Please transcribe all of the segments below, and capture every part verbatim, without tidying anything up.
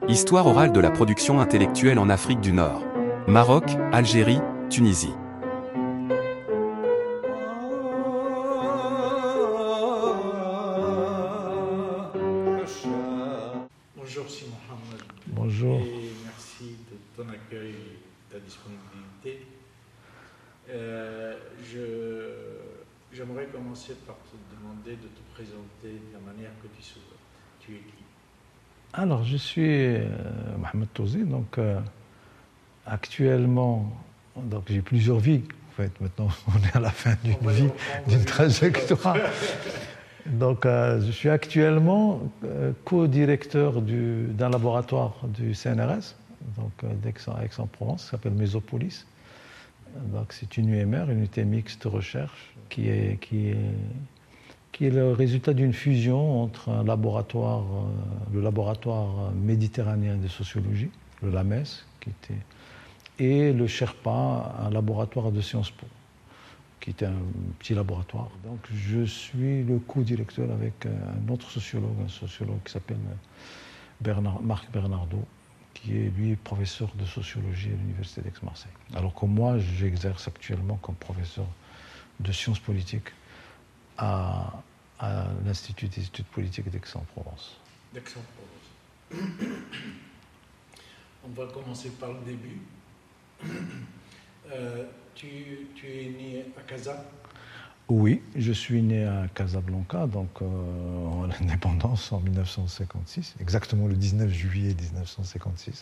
Histoire orale de la production intellectuelle en Afrique du Nord. Maroc, Algérie, Tunisie. Bonjour Si Mohamed. Bonjour. Et merci de ton accueil et de ta disponibilité. Euh, je, j'aimerais commencer par te demander de te présenter de la manière que tu souhaites. Tu es qui? Alors, je suis euh, Mohamed Touzi, donc euh, actuellement, donc j'ai plusieurs vies. En fait, maintenant, on est à la fin d'une vie, d'une trajectoire. Donc, euh, je suis actuellement euh, co-directeur du, d'un laboratoire du C N R S, donc euh, d'Aix-en-Provence, qui s'appelle Mésopolis. Donc, c'est une U M R, une unité mixte de recherche, qui est, qui est, qui est le résultat d'une fusion entre un laboratoire, euh, le laboratoire méditerranéen de sociologie, le LAMES, qui était, et le Sherpa, un laboratoire de Sciences Po, qui était un petit laboratoire. Donc je suis le co-directeur avec un autre sociologue, un sociologue qui s'appelle Bernard, Marc Bernardo, qui est lui professeur de sociologie à l'Université d'Aix-Marseille. Alors que moi, j'exerce actuellement comme professeur de sciences politiques à, à l'Institut des études politiques d'Aix-en-Provence. D'Aix-en-Provence. On va commencer par le début. Euh, tu, tu es né à Casa? Oui, je suis né à Casablanca, donc euh, en l'indépendance en mille neuf cent cinquante-six, exactement le dix-neuf juillet mille neuf cent cinquante-six.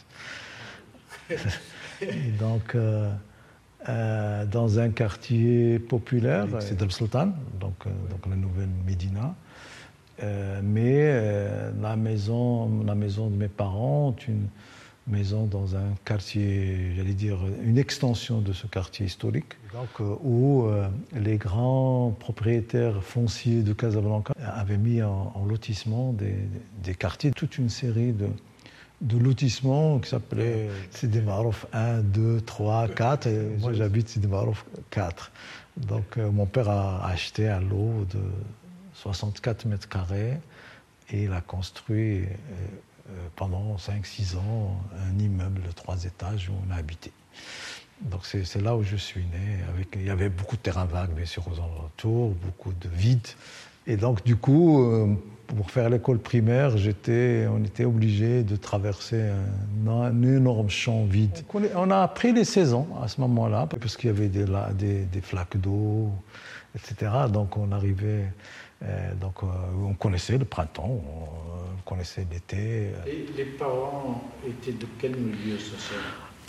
Et donc, euh, euh, dans un quartier populaire, c'est Del Sultan, donc, euh, donc la nouvelle Médina. Euh, mais euh, la, maison, la maison de mes parents est une maison dans un quartier, j'allais dire, une extension de ce quartier historique, donc, euh, où euh, les grands propriétaires fonciers de Casablanca avaient mis en, en lotissement des, des quartiers, toute une série de, de lotissements qui s'appelaient Sidi Marouf un, deux, trois, quatre, et moi j'habite Sidi Marouf quatre. Donc euh, mon père a acheté un lot de soixante-quatre mètres carrés et il a construit euh, pendant cinq six ans un immeuble de trois étages où on a habité. Donc c'est, c'est là où je suis né. Avec, il y avait beaucoup de terrains vagues, bien sûr, aux alentours, beaucoup de vides. Et donc du coup, euh, pour faire l'école primaire, j'étais, on était obligé de traverser un, un énorme champ vide. On, on a appris les saisons à ce moment-là, parce qu'il y avait des, des, des flaques d'eau, et cetera. Donc on arrivait... Euh, donc euh, on connaissait le printemps, on, on connaissait l'été. Et les parents étaient de quel milieu social?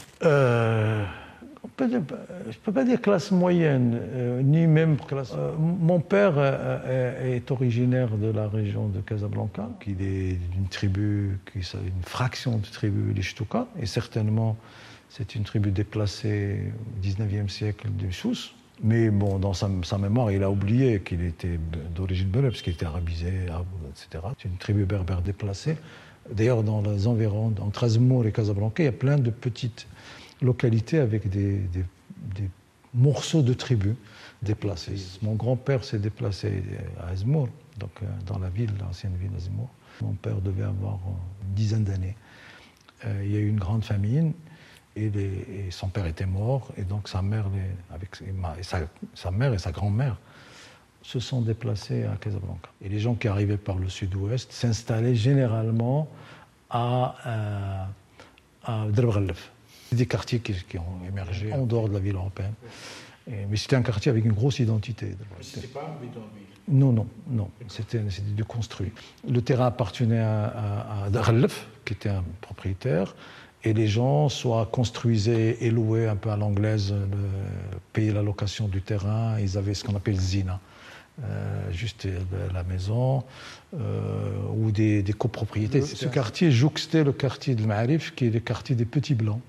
euh, on peut dire, Je ne peux pas dire classe moyenne, euh, ni même classe... Euh, mon père euh, est originaire de la région de Casablanca, qui est d'une tribu, qui est une fraction de tribu les Ch'touka, et certainement c'est une tribu déplacée au dix-neuvième siècle du Sousse. Mais bon, dans sa, sa mémoire, il a oublié qu'il était d'origine berbère, parce qu'il était arabisé, et cetera. C'est une tribu berbère déplacée. D'ailleurs, dans les environs, entre Azmour et Casablanca, il y a plein de petites localités avec des, des, des morceaux de tribus déplacés. Mon grand-père s'est déplacé à Azmour, donc dans la ville, l'ancienne ville d'Azmour. Mon père devait avoir une dizaine d'années. Euh, il y a eu une grande famine. Et, les, et son père était mort, et donc sa mère, les, avec, et sa, sa mère et sa grand-mère se sont déplacés à Casablanca. Et les gens qui arrivaient par le sud-ouest s'installaient généralement à, euh, à Drb Ghallef. C'est des quartiers qui, qui ont émergé en dehors de la ville européenne. Et, mais c'était un quartier avec une grosse identité. Mais ce n'était pas un bidonville? Non, non, non. C'était, c'était de construit. Le terrain appartenait à, à, à Ghallef, qui était un propriétaire. Et les gens soit construisaient et louaient un peu à l'anglaise, le, payaient la location du terrain. Ils avaient ce qu'on appelle zina, euh, juste la maison, euh, ou des, des copropriétés. Ce quartier jouxtait le quartier de Ma'arif, qui est le quartier des petits blancs.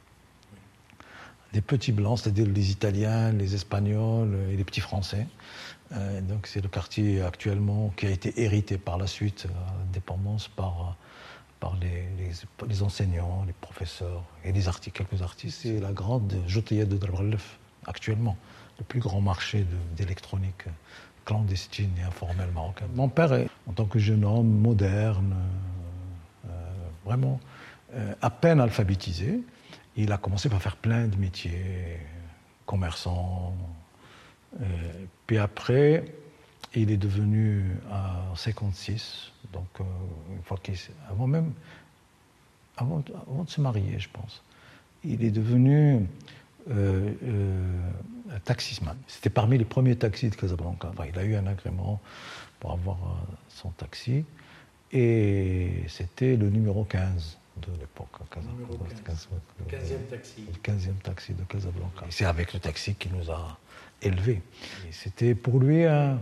Des petits blancs, c'est-à-dire les Italiens, les Espagnols et les petits Français. Euh, donc c'est le quartier actuellement qui a été hérité par la suite, à l'indépendance, par... par les, les, les enseignants, les professeurs et les artistes, quelques artistes. C'est la grande Joteya de Drb Ghallef, actuellement, le plus grand marché de, d'électronique clandestine et informelle marocaine. Mon père, est, en tant que jeune homme moderne, euh, vraiment, euh, à peine alphabétisé, il a commencé par faire plein de métiers, commerçant. Euh, puis après, il est devenu en cinquante-six, donc euh, une fois qu'il, avant même, avant, avant de se marier, je pense, il est devenu euh, euh, taxisman. C'était parmi les premiers taxis de Casablanca. Enfin, il a eu un agrément pour avoir euh, son taxi, et c'était le numéro quinze de l'époque à Casablanca. Numéro quinze. Le quinzième taxi. Le quinzième taxi de Casablanca. Et c'est avec le taxi qu'il nous a élevés. Et c'était pour lui un,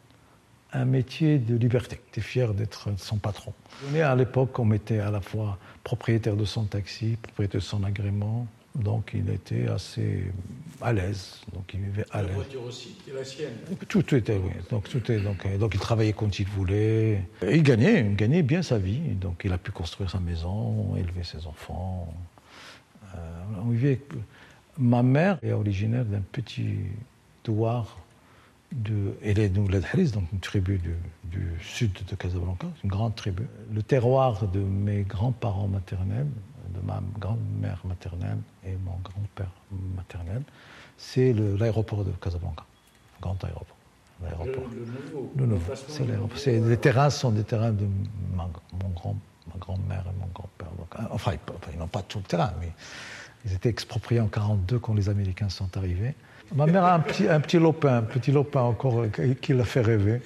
un métier de liberté. Il était fier d'être son patron. À l'époque, on était à la fois propriétaire de son taxi, propriétaire de son agrément. Donc il était assez à l'aise, donc il vivait à l'aise. La voiture aussi, c'était la sienne. Tout était, oui. Donc, tout est, donc, donc il travaillait quand il voulait. Et il gagnait, il gagnait bien sa vie. Donc il a pu construire sa maison, élever ses enfants. Euh, on vivait. Ma mère est originaire d'un petit douar de. Elle est de Oulad Haris, donc une tribu du, du sud de Casablanca, une grande tribu. Le terroir de mes grands-parents maternels, de ma grand-mère maternelle et mon grand-père maternel, c'est le, l'aéroport de Casablanca, grand aéroport. L'aéroport. Le, le nouveau. Le nouveau. C'est l'aéroport. C'est, les terrains sont des terrains de ma, mon grand, ma grand-mère et mon grand-père. Donc, enfin, ils, ils n'ont pas tout le terrain, mais ils étaient expropriés en quarante-deux quand les Américains sont arrivés. Ma mère a un petit, un petit lopin, un petit lopin encore qui l'a fait rêver.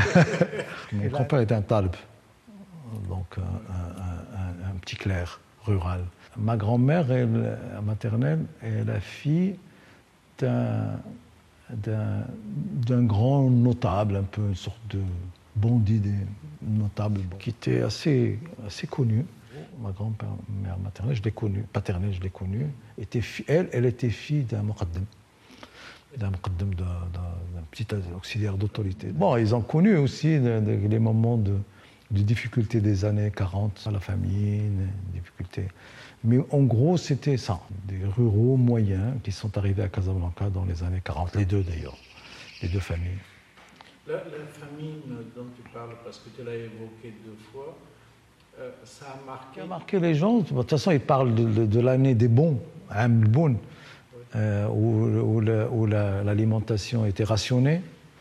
Mon grand-père était un talib, donc un, un, un, un petit clerc rural. Ma grand-mère elle, maternelle est la fille d'un, d'un, d'un grand notable, un peu une sorte de bandit notable, qui était assez, assez connu. Ma grand-mère maternelle, je l'ai connue, paternelle, je l'ai connue, était fi- elle, elle était fille d'un muqaddam, d'un muqaddam, d'un, d'un, d'un petit auxiliaire d'autorité. Bon, ils ont connu aussi de, de, les moments de, de difficultés des années quarante, la famine, difficultés. Mais en gros, c'était ça, des ruraux moyens qui sont arrivés à Casablanca dans les années quarante, les deux d'ailleurs, les deux familles. La, la famine dont tu parles, parce que tu l'as évoqué deux fois, euh, ça a marqué... Ça a marqué les gens. De toute façon, ils parlent de, de, de l'année des bons, hein, bon, oui. euh, où, où, la, où la, l'alimentation était rationnée,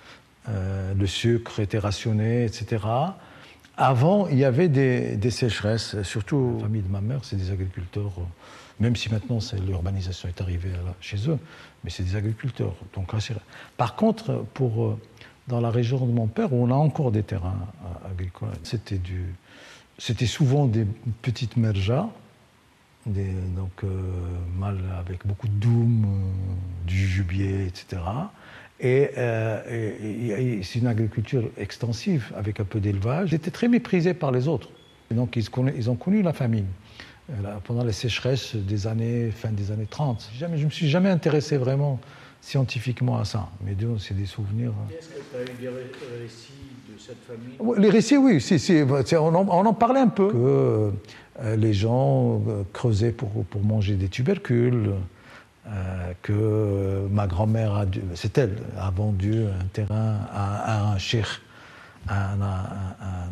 euh, le sucre était rationné, et cetera. Avant, il y avait des, des sécheresses, surtout la famille de ma mère, c'est des agriculteurs, même si maintenant c'est, l'urbanisation est arrivée là, chez eux, mais c'est des agriculteurs. Donc, par contre, pour, dans la région de mon père, où on a encore des terrains agricoles, c'était, du, c'était souvent des petites merjas, des, donc euh, mal avec beaucoup de doum, euh, du jujubier, et cetera. Et, euh, et, et c'est une agriculture extensive, avec un peu d'élevage. Ils étaient très méprisés par les autres. Et donc ils, ils ont connu la famine là, pendant les sécheresses des années, fin des années trente. Jamais, je ne me suis jamais intéressé vraiment scientifiquement à ça. Mais Dieu, c'est des souvenirs. Est-ce que tu as eu des récits de cette famille? Les récits, oui. Si, si, on, en, on en parlait un peu. Que euh, les gens euh, creusaient pour, pour manger des tubercules. Euh, que ma grand-mère, a dû, c'est elle, a vendu un terrain à, à un cheikh un, un, un,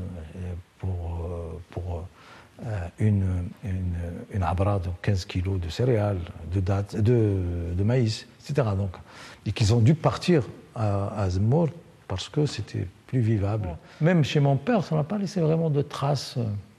pour, pour euh, une, une, une abra de quinze kilos de céréales, de, date, de, de maïs, et cetera. Donc, et qu'ils ont dû partir à, à Zemmour parce que c'était plus vivable. Même chez mon père, ça n'a pas laissé vraiment de traces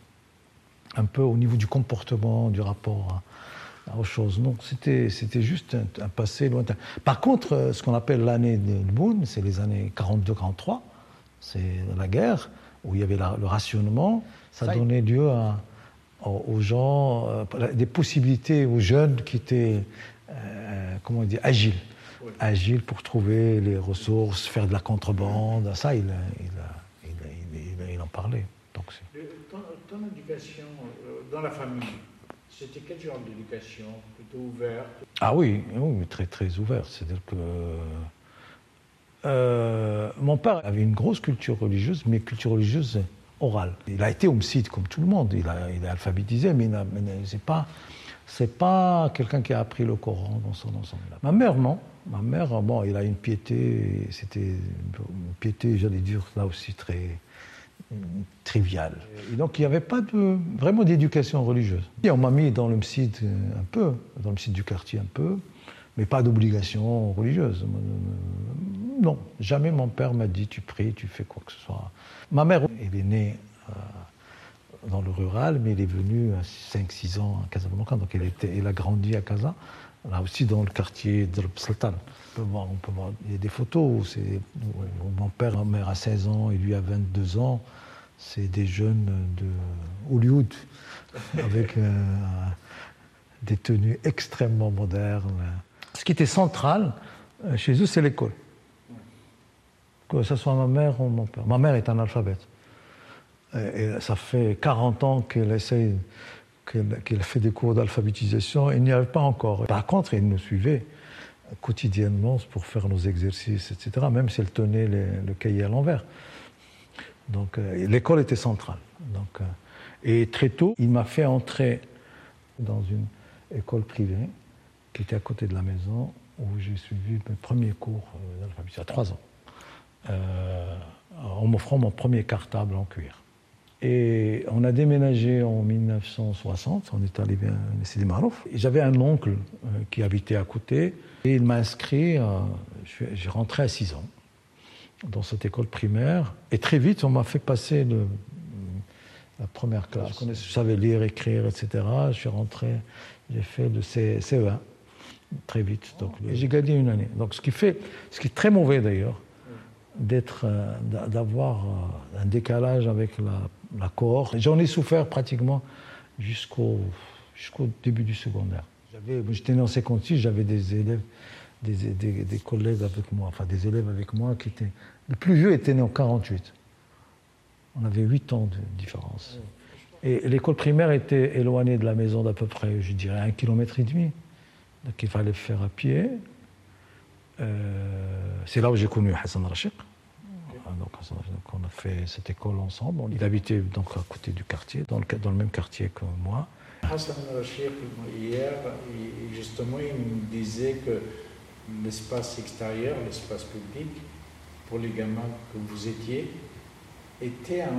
un peu au niveau du comportement, du rapport à autre chose. Non, c'était, c'était juste un, un passé lointain. Par contre, ce qu'on appelle l'année de Boune, c'est les années quarante-deux quarante-trois, c'est la guerre, où il y avait la, le rationnement, ça donnait lieu à, aux gens, euh, des possibilités aux jeunes qui étaient, euh, comment on dit, agiles. Oui. Agiles pour trouver les ressources, faire de la contrebande, ça, il, il, il, il, il, il en parlait. Donc, c'est... Ton, ton éducation euh, dans la famille, c'était quel genre d'éducation? Plutôt ouverte? Ah oui, oui, très, très ouverte. C'est-à-dire que euh, mon père avait une grosse culture religieuse, mais culture religieuse orale. Il a été homicide comme tout le monde, il a, il a alphabétisé, mais, il a, mais c'est pas, c'est pas quelqu'un qui a appris le Coran dans son ensemble. Ma mère, non. Ma mère, bon, il a une piété, c'était une piété, j'allais dire, là aussi très, trivial. Et donc il n'y avait pas de, vraiment d'éducation religieuse. Et on m'a mis dans le msid un peu, dans le msid du quartier un peu, mais pas d'obligation religieuse. Non, jamais mon père m'a dit tu pries, tu fais quoi que ce soit. Ma mère, elle est née euh, dans le rural, mais elle est venue à cinq six ans à Casablanca, donc elle, était, elle a grandi à Casa, là aussi dans le quartier de Sultan. On peut voir, on peut voir, il y a des photos où, c'est, où mon père, ma mère a seize ans et lui a vingt-deux ans. C'est des jeunes de Hollywood, avec euh, des tenues extrêmement modernes. Ce qui était central chez eux, c'est l'école. Que ce soit ma mère ou mon père. Ma mère est analphabète. Et ça fait quarante ans qu'elle essaye, qu'elle, qu'elle fait des cours d'alphabétisation, et il n'y arrive pas encore. Par contre, elle nous suivait quotidiennement pour faire nos exercices, et cetera, même si elle tenait les, le cahier à l'envers. Donc, euh, l'école était centrale. Donc, euh, et très tôt, il m'a fait entrer dans une école privée qui était à côté de la maison, où j'ai suivi mes premiers cours d'alphabétisation à trois ans, euh, en m'offrant mon premier cartable en cuir. Et on a déménagé en dix-neuf cent soixante, on est allé à Sidi Marouf. J'avais un oncle euh, qui habitait à côté, et il m'a inscrit, euh, j'ai rentré à six ans dans cette école primaire, et très vite on m'a fait passer le, la première classe. Je, connaissais, je savais lire, écrire, et cetera. Je suis rentré, j'ai fait le C E un très vite, donc, et j'ai gagné une année. Donc ce qui fait, ce qui est très mauvais d'ailleurs, d'être, d'avoir un décalage avec la, la cohorte. J'en ai souffert pratiquement jusqu'au, jusqu'au début du secondaire. J'avais, j'étais né en cinquante-six, j'avais des élèves, des, des, des collègues avec moi, enfin des élèves avec moi qui étaient... Le plus vieux était né en quarante-huit. On avait huit ans de différence. Et l'école primaire était éloignée de la maison d'à peu près, je dirais, un kilomètre et demi. Donc il fallait faire à pied. Euh, c'est là où j'ai connu Hassan Rachik. Donc, donc on a fait cette école ensemble. Il habitait donc à côté du quartier, dans le, dans le même quartier que moi. Hassan Rachik, hier, justement, il me disait que l'espace extérieur, l'espace public, pour les gamins que vous étiez, était un,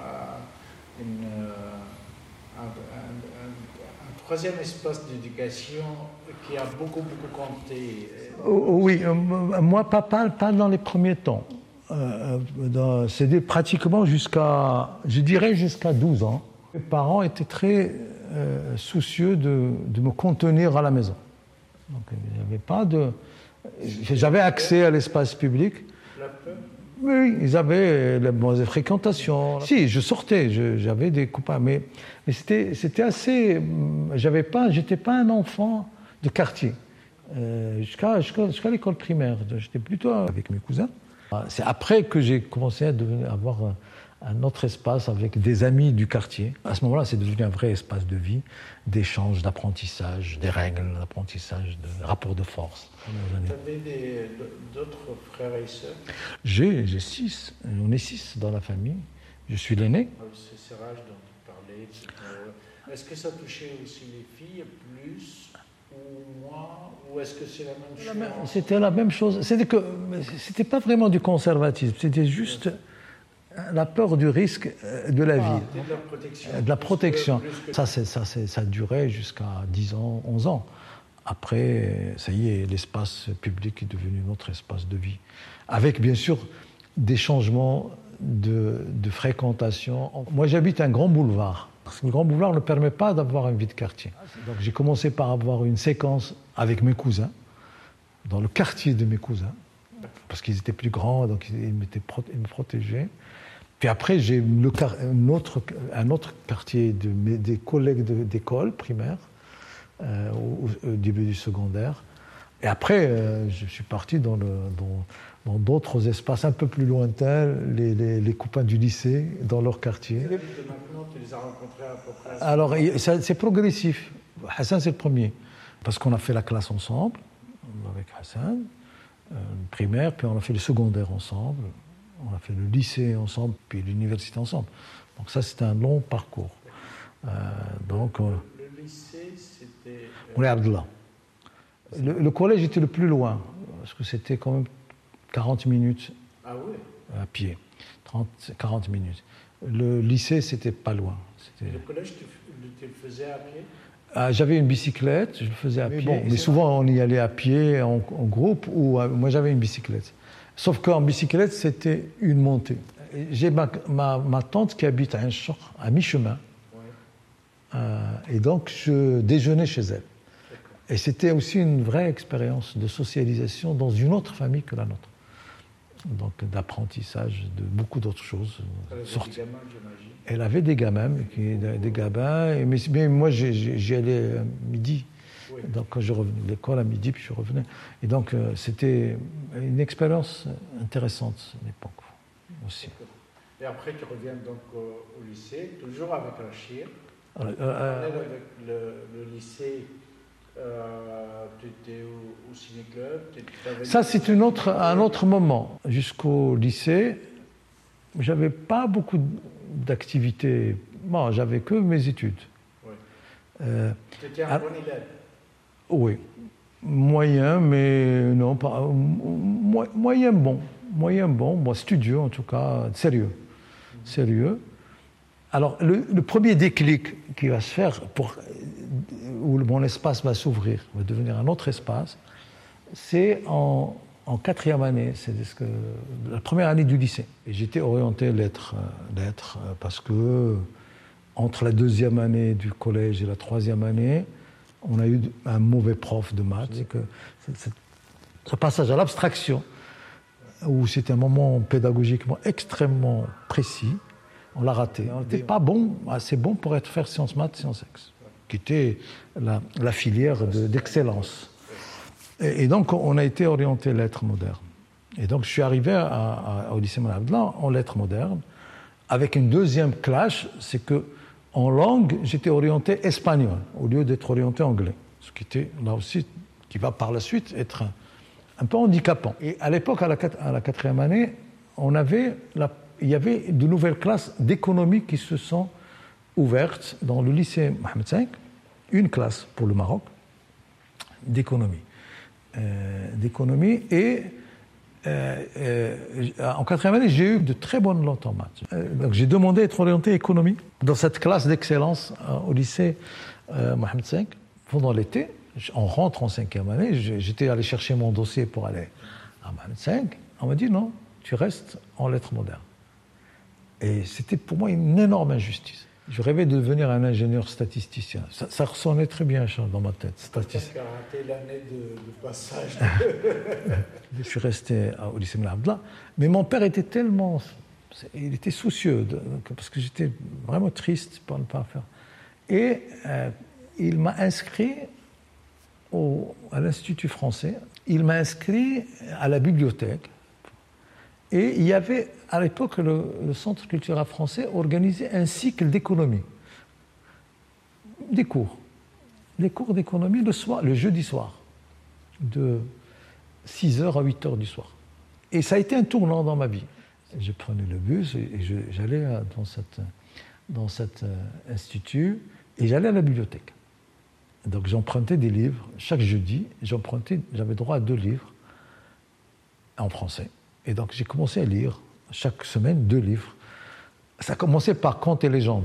un, une, un, un, un, un troisième espace d'éducation qui a beaucoup, beaucoup compté. Oui, euh, moi, pas, pas, pas dans les premiers temps. Euh, dans, c'était pratiquement jusqu'à, je dirais jusqu'à douze ans. Mes parents étaient très euh, soucieux de, de me contenir à la maison. Donc, il n'y avait pas de... J'avais accès à l'espace public. La peur? Oui, ils avaient la mauvaise fréquentation. Si, je sortais, je, j'avais des copains, mais, mais c'était, c'était assez... J'avais pas, j'étais pas un enfant de quartier. Euh, jusqu'à, jusqu'à, jusqu'à l'école primaire. J'étais plutôt avec mes cousins. C'est après que j'ai commencé à devenir, avoir un, un autre espace avec des amis du quartier. À ce moment-là, c'est devenu un vrai espace de vie, d'échange, d'apprentissage, des règles d'apprentissage, de rapports de force. Vous avez des, d'autres frères et sœurs? J'ai, j'ai six. On est six dans la famille. Je suis l'aîné. C'est Serrage dont vous parlez, et cetera. Est-ce que ça touchait aussi les filles plus ou moins, ou est-ce que c'est la même chose? La même, c'était la même chose. C'était que c'était pas vraiment du conservatisme. C'était juste la peur du risque de la vie, ah, de la protection. De la protection. Plus que, plus que... Ça, c'est, ça, c'est, ça durait jusqu'à dix ans, onze ans. Après, ça y est, l'espace public est devenu notre espace de vie, avec bien sûr des changements de, de fréquentation. Moi, j'habite un grand boulevard. Parce que le grand boulevard ne permet pas d'avoir une vie de quartier. Donc j'ai commencé par avoir une séquence avec mes cousins, dans le quartier de mes cousins, parce qu'ils étaient plus grands, donc ils, ils me protégeaient. Puis après, j'ai le, un, autre, un autre quartier de mes, des collègues de, d'école primaire, euh, au, au début du secondaire. Et après, euh, je suis parti dans, le, dans, dans d'autres espaces un peu plus lointains, les, les, les copains du lycée, dans leur quartier. Maintenant, tu les as rencontrés à peu près? Alors, c'est progressif. Hassan, c'est le premier. Parce qu'on a fait la classe ensemble, avec Hassan, euh, primaire, puis on a fait le secondaire ensemble, on a fait le lycée ensemble, puis l'université ensemble. Donc ça, c'était un long parcours. Euh, donc, le, le lycée, c'était... On est à Abdallah. Le, le collège était le plus loin, parce que c'était quand même quarante minutes ah oui. à pied, trente, quarante minutes. Le lycée, c'était pas loin. C'était... Le collège, tu, tu le faisais à pied? Ah, j'avais une bicyclette, je le faisais à mais pied. Bon, mais souvent, on y allait à pied, en, en groupe, ou euh, moi j'avais une bicyclette. Sauf qu'en bicyclette, c'était une montée. J'ai ma, ma, ma tante qui habite à Inchor, à mi-chemin. Ouais. Euh, et donc, je déjeunais chez elle. D'accord. Et c'était aussi une vraie expérience de socialisation dans une autre famille que la nôtre. Donc, d'apprentissage de beaucoup d'autres choses. Elle avait Sorti. des gamins, j'imagine. Elle avait des gamins, des, des gamins, mais, mais moi, j'y allais à midi. Oui. Donc, quand je revenais de l'école à midi, puis je revenais. Et donc, euh, c'était une expérience intéressante à l'époque aussi. Et après, tu reviens donc au, au lycée, toujours avec Rachir. Euh, euh, avec le, le lycée, euh, tu étais au, au ciné-club. Ça, c'est une autre, un autre moment. Jusqu'au lycée, j'avais pas beaucoup d'activités. Bon, j'avais que mes études. Oui. Euh, tu étais un bon élève? Oui. Moyen, mais non, pas. Moyen bon. Moyen bon, bon, studieux en tout cas, sérieux. Mm-hmm. Sérieux. Alors, le, le premier déclic qui va se faire, pour, où mon espace va s'ouvrir, va devenir un autre espace, c'est en, en quatrième année, c'est ce que, la première année du lycée. Et j'étais orienté lettres, lettres, parce que entre la deuxième année du collège et la troisième année, on a eu un mauvais prof de maths. C'est que ce passage à l'abstraction, où c'était un moment pédagogiquement extrêmement précis, on l'a raté. On n'était pas bon, assez bon pour être faire sciences maths, sciences ex, qui était la, la filière de, d'excellence. Et, et donc, on a été orienté lettres modernes. Et donc, je suis arrivé à, à, au lycée Moulay Abdellah en lettres modernes, avec une deuxième clash, c'est que en langue, j'étais orienté espagnol, au lieu d'être orienté anglais. Ce qui était, là aussi, qui va par la suite être un, un peu handicapant. Et à l'époque, à la, à la quatrième année, on avait la il y avait de nouvelles classes d'économie qui se sont ouvertes dans le lycée Mohamed cinq, une classe pour le Maroc d'économie. Euh, d'économie et euh, euh, en quatrième année, j'ai eu de très bonnes notes en maths. Euh, donc j'ai demandé à être orienté économie dans cette classe d'excellence euh, au lycée euh, Mohamed cinq. Pendant l'été, on rentre en cinquième année, j'étais allé chercher mon dossier pour aller à Mohamed cinq. On m'a dit non, tu restes en lettres modernes. Et c'était pour moi une énorme injustice. Je rêvais de devenir un ingénieur statisticien. Ça, ça ressonnait très bien dans ma tête. Statistique. Tu as raté l'année de, de passage. Je suis resté au lycée Moulay Abdellah. Mais mon père était tellement... Il était soucieux, de, parce que j'étais vraiment triste pour ne pas faire. Et euh, il m'a inscrit au, à l'Institut français. Il m'a inscrit à la bibliothèque. Et il y avait, à l'époque, le, le Centre culturel français organisait un cycle d'économie. Des cours. Des cours d'économie le soir, le jeudi soir, de six heures à huit heures du soir. Et ça a été un tournant dans ma vie. Je prenais le bus et je, j'allais dans, cette, dans cet institut et j'allais à la bibliothèque. Donc j'empruntais des livres. Chaque jeudi, j'empruntais, j'avais droit à deux livres en français. Et donc j'ai commencé à lire chaque semaine deux livres. Ça a commencé par Contes et légendes.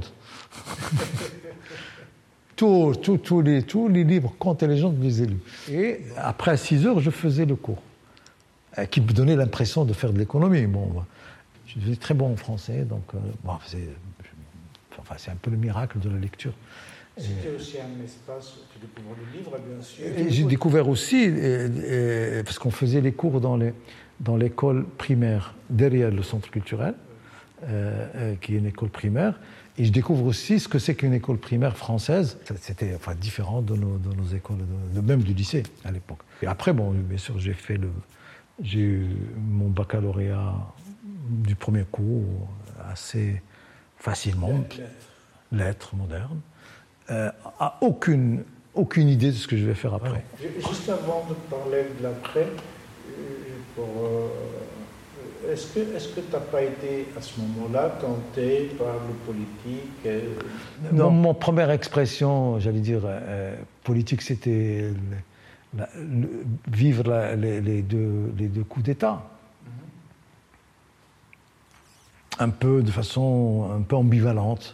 tous, tous, tous, les, tous les livres Contes et légendes, je les ai lus. Et après à six heures, je faisais le cours, qui me donnait l'impression de faire de l'économie. Bon, je devenais très bon en français, donc euh, bon, c'est, enfin, c'est un peu le miracle de la lecture. C'était aussi un espace où tu découvres le livre, bien sûr. Et j'ai découvert aussi, et, et, parce qu'on faisait les cours dans, les, dans l'école primaire, derrière le centre culturel, euh, euh, qui est une école primaire, et je découvre aussi ce que c'est qu'une école primaire française. C'était enfin, différent de nos, de nos écoles, de, de, même du lycée à l'époque. Et après, bon, bien sûr, j'ai fait le, j'ai eu mon baccalauréat du premier cours assez facilement, lettres, lettres modernes. Euh, a aucune, aucune idée de ce que je vais faire après. Juste avant de parler de l'après, pour, euh, est-ce que est-ce que tu n'as pas été à ce moment-là tenté par le politique euh... Non, mon première expression, j'allais dire, euh, politique, c'était le, la, le, vivre la, les, les, deux, les deux coups d'État. un peu de façon un peu ambivalente.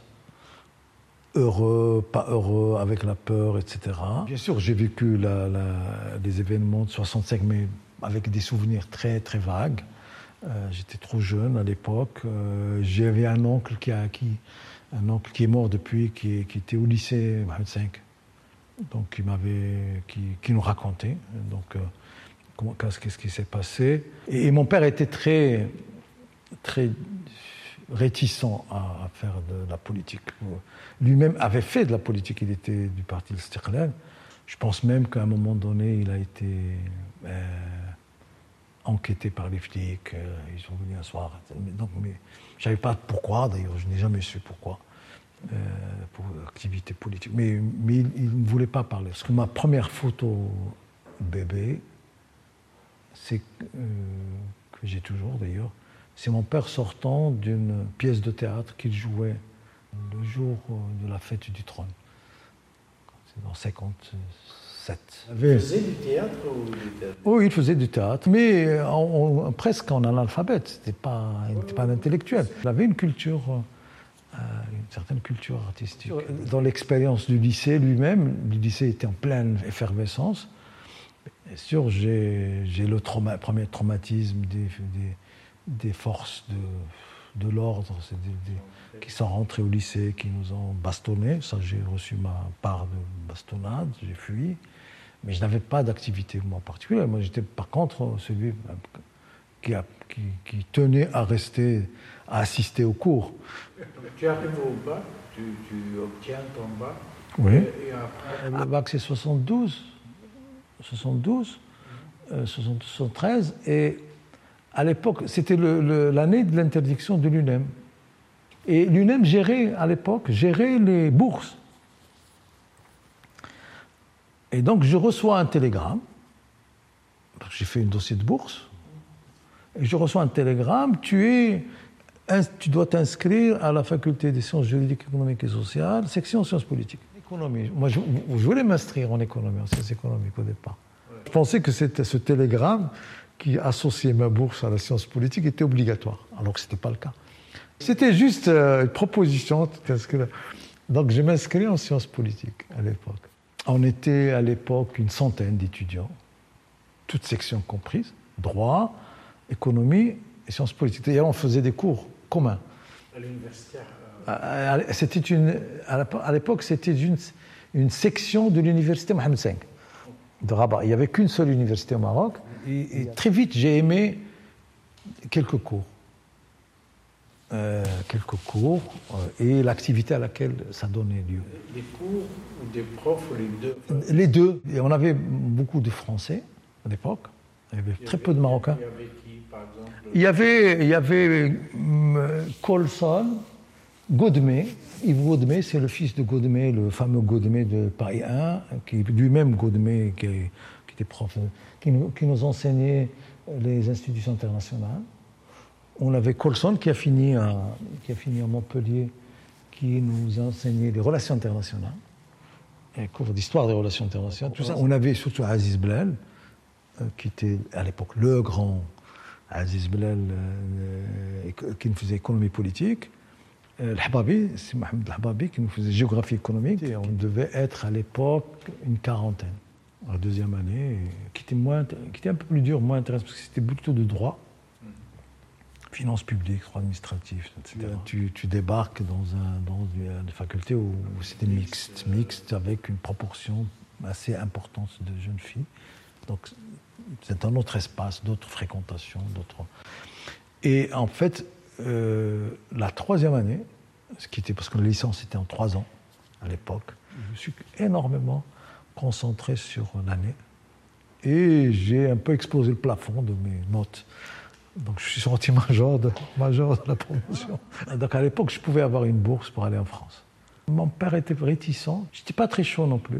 Heureux, pas heureux, avec la peur, et cetera. Bien sûr, j'ai vécu la, la, les événements de soixante-cinq, mais avec des souvenirs très, très vagues. Euh, j'étais trop jeune à l'époque. Euh, j'avais un oncle qui a acquis, un oncle qui est mort depuis, qui, qui était au lycée Mohamed cinq. Donc, qui m'avait, qui, qui nous racontait. Donc, euh, comment, qu'est-ce qui s'est passé. Et, et mon père était très, très réticent à, à faire de la politique. Lui-même avait fait de la politique, il était du parti Istiqlal. Je pense même qu'à un moment donné, il a été euh, enquêté par les flics. Euh, ils sont venus un soir. Donc, mais je ne savais pas pourquoi, d'ailleurs, je n'ai jamais su pourquoi, euh, pour l'activité politique. Mais, mais il, il ne voulait pas parler. Parce que ma première photo bébé, c'est euh, que j'ai toujours d'ailleurs, c'est mon père sortant d'une pièce de théâtre qu'il jouait le jour de la fête du trône. C'est en cinquante-sept. Il faisait du théâtre ou du théâtre? Oui, il faisait du théâtre, mais en, en, presque en analphabète. C'était pas, il n'était pas un intellectuel. Il avait une culture, euh, une certaine culture artistique. Dans l'expérience du lycée lui-même, le lycée était en pleine effervescence. Bien sûr, j'ai, j'ai le trauma, premier traumatisme des, des, des forces de, de l'ordre, c'est des, des, qui sont rentrés au lycée, qui nous ont bastonnés. Ça, j'ai reçu ma part de bastonnade, j'ai fui. Mais je n'avais pas d'activité moi, particulière. Moi, j'étais par contre celui qui, a, qui, qui tenait à rester, à assister aux cours. Tu arrives au bac, tu, tu obtiens ton bac. Oui. Et après... Le bac, c'est soixante-douze. soixante-douze, euh, soixante-treize, et à l'époque, c'était le, le, l'année de l'interdiction de l'U N E M. Et l'U N E M gérait, à l'époque, gérait les bourses. Et donc, je reçois un télégramme, parce que j'ai fait un dossier de bourse, et je reçois un télégramme, tu, es, tu dois t'inscrire à la faculté des sciences juridiques, économiques et sociales, section sciences politiques. Économie. Moi, je, je voulais m'inscrire en économie, en sciences économiques au départ. Ouais. Je pensais que c'était ce télégramme qui associait ma bourse à la science politique était obligatoire, alors que ce n'était pas le cas. C'était juste euh, une proposition. Donc, je m'inscris en sciences politiques à l'époque. On était à l'époque une centaine d'étudiants, toutes sections comprises, droit, économie et sciences politiques. D'ailleurs, on faisait des cours communs. À l'université C'était une, à l'époque, c'était une, une section de l'université Mohamed cinq de Rabat. Il n'y avait qu'une seule université au Maroc. Et, et très vite, j'ai aimé quelques cours. Euh, quelques cours euh, et l'activité à laquelle ça donnait lieu. Les cours ou des profs ou les deux? Les deux. Et on avait beaucoup de Français à l'époque. Il y avait il y très avait, peu de Marocains. Il y avait qui, par exemple? Il y avait, il y avait euh, Colson, Godemé. Yves Godemé, c'est le fils de Godemé, le fameux Godemé de Paris un, qui lui-même Godemé, qui, qui était prof, qui nous, qui nous enseignait les institutions internationales. On avait Colson qui a fini à, qui a fini à Montpellier, qui nous enseignait les relations internationales, un cours d'histoire des relations internationales. Tout ça. On avait surtout Aziz Blel, euh, qui était à l'époque le grand Aziz Blel, euh, qui nous faisait économie politique. Euh, L'Hababi, c'est Mohamed L'Hababi qui nous faisait géographie économique. Et on devait être à l'époque une quarantaine, la deuxième année, qui était, moins, qui était un peu plus dur, moins intéressant, parce que c'était plutôt de droit. Finances publiques, droit administratif, et cetera. Tu, tu débarques dans, un, dans une faculté où, où c'était mixte, mixte, avec une proportion assez importante de jeunes filles. Donc, c'est un autre espace, d'autres fréquentations, d'autres... Et en fait, euh, la troisième année, ce qui était, parce que la licence était en trois ans à l'époque, je me suis énormément concentré sur l'année. Et j'ai un peu explosé le plafond de mes notes. Donc je suis sorti major de, major de la promotion. Donc à l'époque, je pouvais avoir une bourse pour aller en France. Mon père était réticent. Je n'étais pas très chaud non plus.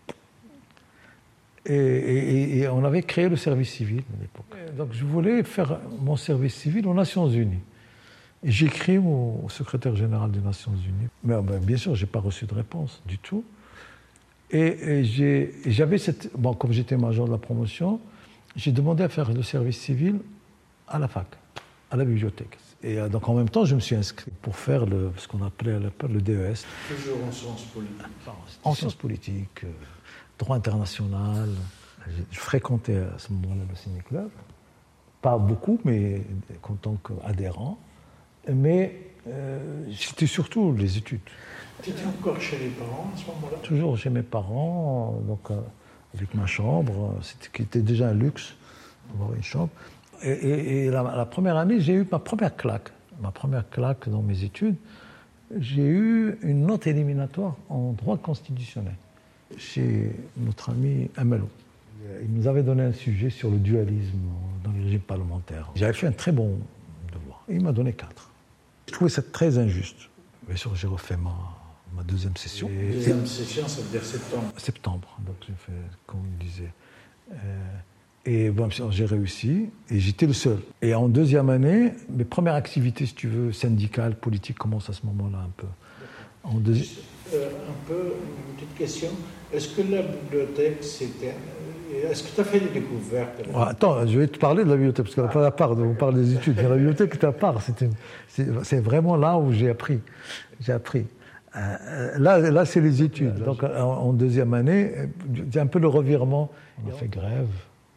Et, et, et on avait créé le service civil à l'époque. Donc je voulais faire mon service civil aux Nations Unies. Et j'ai écrit au, au secrétaire général des Nations Unies. Mais ben, bien sûr, je n'ai pas reçu de réponse du tout. Et, et, j'ai, et j'avais cette... Bon, comme j'étais major de la promotion, j'ai demandé à faire le service civil à la fac, à la bibliothèque. Et donc en même temps, je me suis inscrit pour faire le, ce qu'on appelait à l'époque le D E S. Toujours en sciences politiques. En sciences politiques, euh, droit international. Je fréquentais à ce moment-là le ciné-club. Pas beaucoup, mais en tant qu'adhérent. Mais euh, c'était surtout les études. Tu étais encore chez les parents à ce moment-là? Toujours chez mes parents, donc euh, avec ma chambre, c'était, qui était déjà un luxe, d'avoir une chambre. Et, et, et la, la première année, j'ai eu ma première claque. Ma première claque dans mes études, j'ai eu une note éliminatoire en droit constitutionnel chez notre ami Amelou. Il nous avait donné un sujet sur le dualisme dans le régime parlementaire. J'avais fait un très bon devoir. Et il m'a donné quatre. Je trouvais ça très injuste. Bien sûr, j'ai refait ma, ma deuxième session. Et deuxième session, ça veut dire septembre. Septembre, donc j'ai fait, comme il disait. Euh, et bon, j'ai réussi, et j'étais le seul. Et en deuxième année, mes premières activités, si tu veux, syndicales, politiques, commencent à ce moment-là un peu. En deuxi... euh, un peu, une petite question. Est-ce que la bibliothèque, c'était... Est-ce que tu as fait des découvertes? Ouais, attends, je vais te parler de la bibliothèque, parce qu'on n'a pas la part, on parle des études. Mais la bibliothèque est à part. C'est, c'est, c'est vraiment là où j'ai appris. J'ai appris. Euh, là, là, c'est les études. Donc, en, en deuxième année, il y a un peu le revirement. On a fait grève.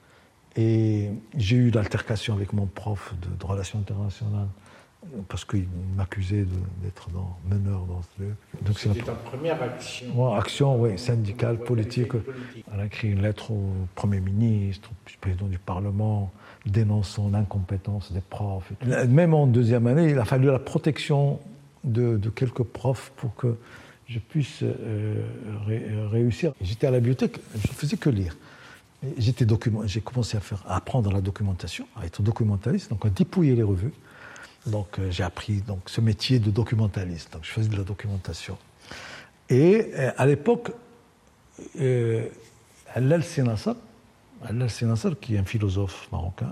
Et j'ai eu l'altercation avec mon prof de, de relations internationales, parce qu'il m'accusait de, d'être dans, meneur dans ce truc. Donc c'était ta première action? Bon, action, oui, syndicale, politique. politique. On a écrit une lettre au Premier ministre, au président du Parlement, dénonçant l'incompétence des profs. Et tout. Même en deuxième année, il a fallu la protection de, de quelques profs pour que je puisse euh, ré, réussir. J'étais à la bibliothèque, je ne faisais que lire. J'étais document, j'ai commencé à, faire, à apprendre la documentation, à être documentaliste, donc à dépouiller les revues. Donc euh, j'ai appris donc, ce métier de documentaliste. Donc je faisais de la documentation. Et euh, à l'époque, euh, Allal Senassar, Allal Senassar, qui est un philosophe marocain,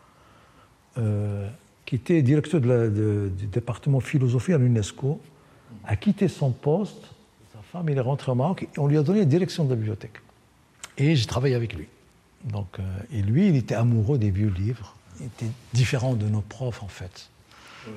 euh, qui était directeur de la, de, du département philosophie à l'UNESCO, a quitté son poste. Sa femme, il est rentré au Maroc et on lui a donné la direction de la bibliothèque. Et j'ai travaillé avec lui. Donc, euh, et lui, il était amoureux des vieux livres. Il était différent de nos profs, en fait. Oui.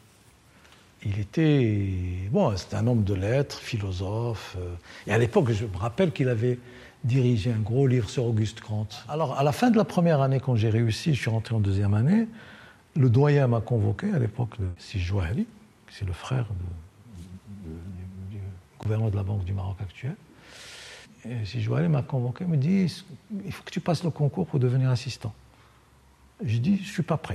Il était... Bon, c'était un homme de lettres, philosophe. Euh, et à l'époque, je me rappelle qu'il avait dirigé un gros livre sur Auguste Comte. Alors, à la fin de la première année, quand j'ai réussi, je suis rentré en deuxième année, le doyen m'a convoqué, à l'époque, le Sijouahri, c'est le frère de, de, du, du gouverneur de la Banque du Maroc actuel. Et si Joël m'a convoqué, il me dit il faut que tu passes le concours pour devenir assistant. Je dis je ne suis pas prêt.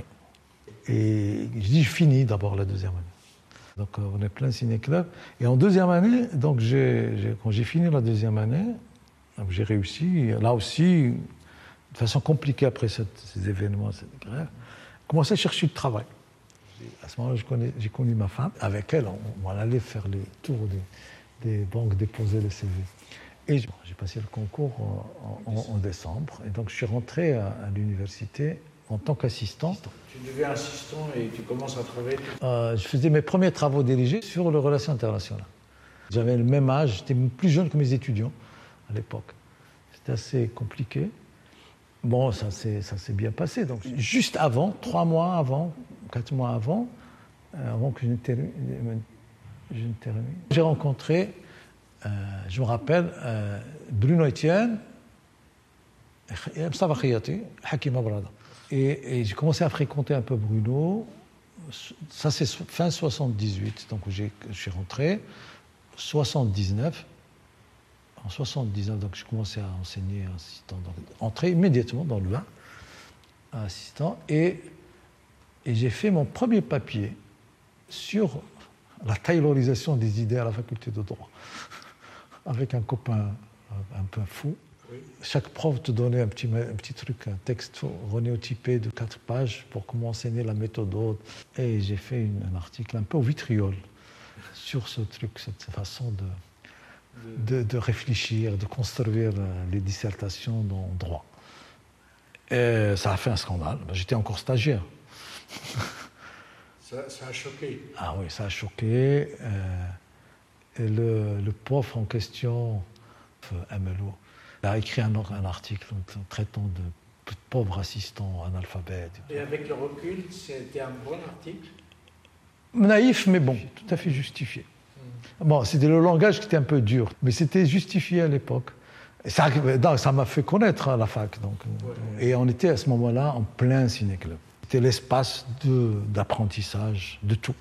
Et je dis je finis d'abord la deuxième année. Donc on est plein ciné-club. Et en deuxième année, donc j'ai, j'ai, quand j'ai fini la deuxième année, donc j'ai réussi, là aussi, de façon compliquée après cette, ces événements, cette grève, commencé à chercher du travail. À ce moment-là, je connais, j'ai connu ma femme. Avec elle, on, on allait faire les tours des, des banques, déposer les C V. Et j'ai passé le concours en, en, en décembre. Et donc, je suis rentré à, à l'université en tant qu'assistant. Tu deviens assistant et tu commences à travailler? euh, Je faisais mes premiers travaux dirigés sur les relations internationales. J'avais le même âge, j'étais plus jeune que mes étudiants à l'époque. C'était assez compliqué. Bon, ça s'est, ça s'est bien passé. Donc, juste avant, trois mois avant, quatre mois avant, euh, avant que je ne termine, je ne termine j'ai rencontré... Euh, je me rappelle euh, Bruno Etienne et Mostafa Khiyati, Hakim Abrada. Et, et j'ai commencé à fréquenter un peu Bruno. Ça, c'est fin soixante-dix-huit, donc j'ai, je suis rentré. soixante-dix-neuf. En soixante-dix-neuf, donc j'ai commencé à enseigner assistant. Donc, entré immédiatement dans le bain, assistant. Et, et j'ai fait mon premier papier sur la taylorisation des idées à la faculté de droit. Avec un copain un peu fou. Oui. Chaque prof te donnait un petit, un petit truc, un texte renéotypé de quatre pages pour comment enseigner la méthode. Et j'ai fait une, un article un peu au vitriol sur ce truc, cette façon de, de, de réfléchir, de construire les dissertations dans le droit. Et ça a fait un scandale. J'étais encore stagiaire. Ça, ça a choqué. Ah oui, ça a choqué. Euh, Et le, le prof en question, Amelou, a écrit un, un article traitant de pauvre assistant analphabète. Et avec le recul, c'était un bon article? Naïf, mais bon, tout à fait justifié. Mmh. Bon, c'était le langage qui était un peu dur, mais c'était justifié à l'époque. Ça, ça m'a fait connaître à la fac. Donc, ouais. Et on était à ce moment-là en plein ciné-club. C'était l'espace de, d'apprentissage de tout.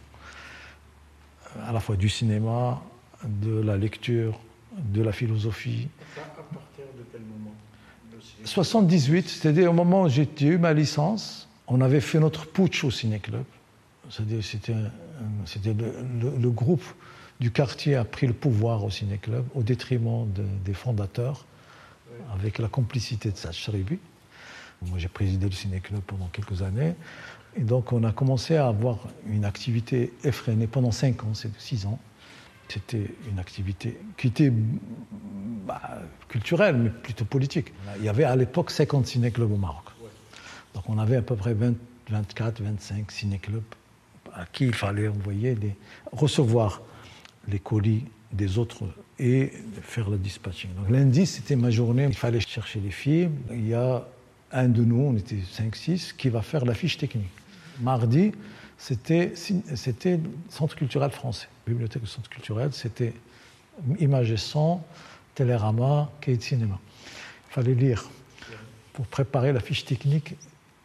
À la fois du cinéma, de la lecture, de la philosophie. À partir de quel moment? soixante-dix-huit, c'est-à-dire au moment où j'ai eu ma licence, on avait fait notre putsch au ciné-club. C'est-à-dire c'était, c'était le, le, le groupe du quartier a pris le pouvoir au ciné-club au détriment de, des fondateurs, oui. Avec la complicité de Saad Cheribi. Moi, j'ai présidé le ciné-club pendant quelques années. Et donc, on a commencé à avoir une activité effrénée pendant cinq ans, c'est six ans. C'était une activité qui était bah, culturelle, mais plutôt politique. Il y avait à l'époque cinquante ciné-clubs au Maroc. Donc, on avait à peu près vingt, vingt-quatre, vingt-cinq ciné-clubs à qui il fallait envoyer, des, recevoir les colis des autres et faire le dispatching. Donc, lundi, c'était ma journée. Il fallait chercher les films. Il y a un de nous, on était cinq six, qui va faire la fiche technique. Mardi, c'était, c'était Centre culturel français. Bibliothèque du Centre culturel, c'était Images et Son, Télérama, Cahiers de cinéma. Il fallait lire pour préparer la fiche technique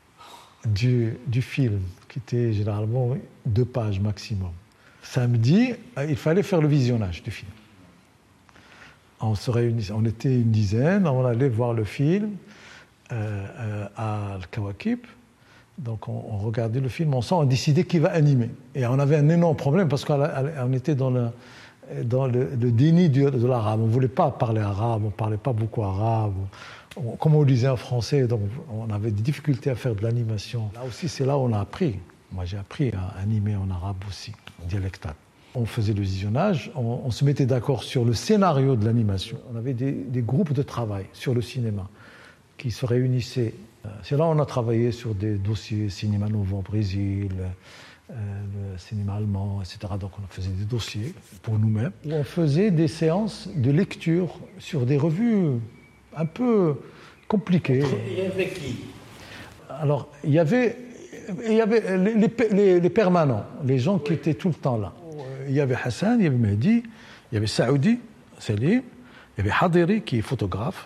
du, du film, qui était généralement deux pages maximum. Samedi, il fallait faire le visionnage du film. On se réunissait, on était une dizaine, on allait voir le film euh, euh, à Al-Kawakib. Donc on, on regardait le film ensemble, on décidait qui va animer. Et on avait un énorme problème parce qu'on était dans le, dans le, le déni de, de l'arabe. On ne voulait pas parler arabe, on ne parlait pas beaucoup arabe. On, comme on disait en français, donc on avait des difficultés à faire de l'animation. Là aussi, c'est là où on a appris. Moi, j'ai appris à animer en arabe aussi, en dialectal. On faisait le visionnage, on, on se mettait d'accord sur le scénario de l'animation. On avait des, des groupes de travail sur le cinéma qui se réunissaient. C'est là où on a travaillé sur des dossiers cinéma nouveau au Brésil, euh, le cinéma allemand, et cetera. Donc on faisait des dossiers pour nous-mêmes. On faisait des séances de lecture sur des revues un peu compliquées. Il y avait qui? Alors, il y avait, il y avait les, les, les permanents, les gens qui oui. étaient tout le temps là. Il y avait Hassan, il y avait Mehdi, il y avait Saoudi, Salim, il y avait Hadiri qui est photographe,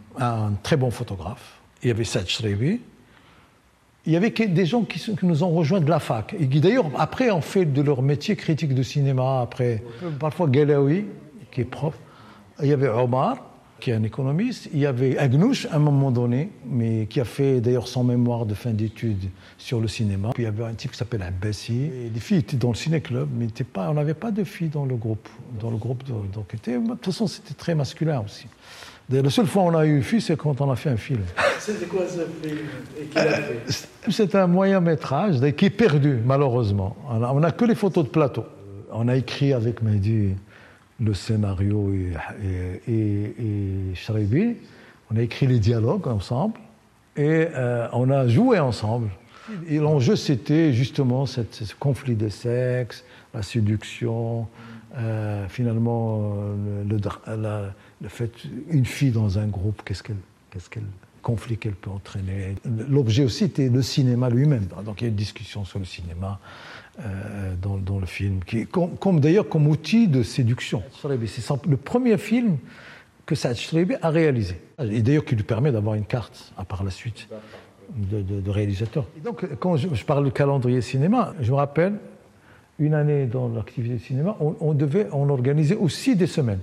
un très bon photographe. Il y avait Saad Cheribi. Il y avait des gens qui, qui nous ont rejoints de la fac. Et qui d'ailleurs, après, ont fait de leur métier critique de cinéma. Après, parfois Galaoui, qui est prof. Il y avait Omar, qui est un économiste. Il y avait Agnouch, à un moment donné, mais qui a fait d'ailleurs son mémoire de fin d'études sur le cinéma. Puis il y avait un type qui s'appelle Abbassi. Et les filles étaient dans le ciné-club, mais pas, on n'avait pas de filles dans le groupe. Dans le groupe de, donc, était, de toute façon, c'était très masculin aussi. La seule fois où on a eu une fille, c'est quand on a fait un film. C'était quoi ce film et qui l'a fait? C'est un moyen-métrage qui est perdu, malheureusement. On n'a que les photos de plateau. On a écrit avec Mehdi le scénario et, et, et, et Cheribi. On a écrit les dialogues ensemble et euh, on a joué ensemble. Et l'enjeu, c'était justement cette, ce conflit de sexe, la séduction, euh, finalement, le, le, la, le fait une fille dans un groupe, qu'est-ce qu'elle, qu'est-ce qu'elle conflit qu'elle peut entraîner. L'objet aussi était le cinéma lui-même. Donc il y a une discussion sur le cinéma euh, dans, dans le film, qui est comme, comme d'ailleurs comme outil de séduction. C'est le premier film que Saad Cheribi a réalisé. Et d'ailleurs qui lui permet d'avoir une carte à par la suite de, de, de réalisateur. Et donc quand je, je parle de calendrier cinéma, je me rappelle une année dans l'activité cinéma, on, on devait, on organisait aussi des semaines.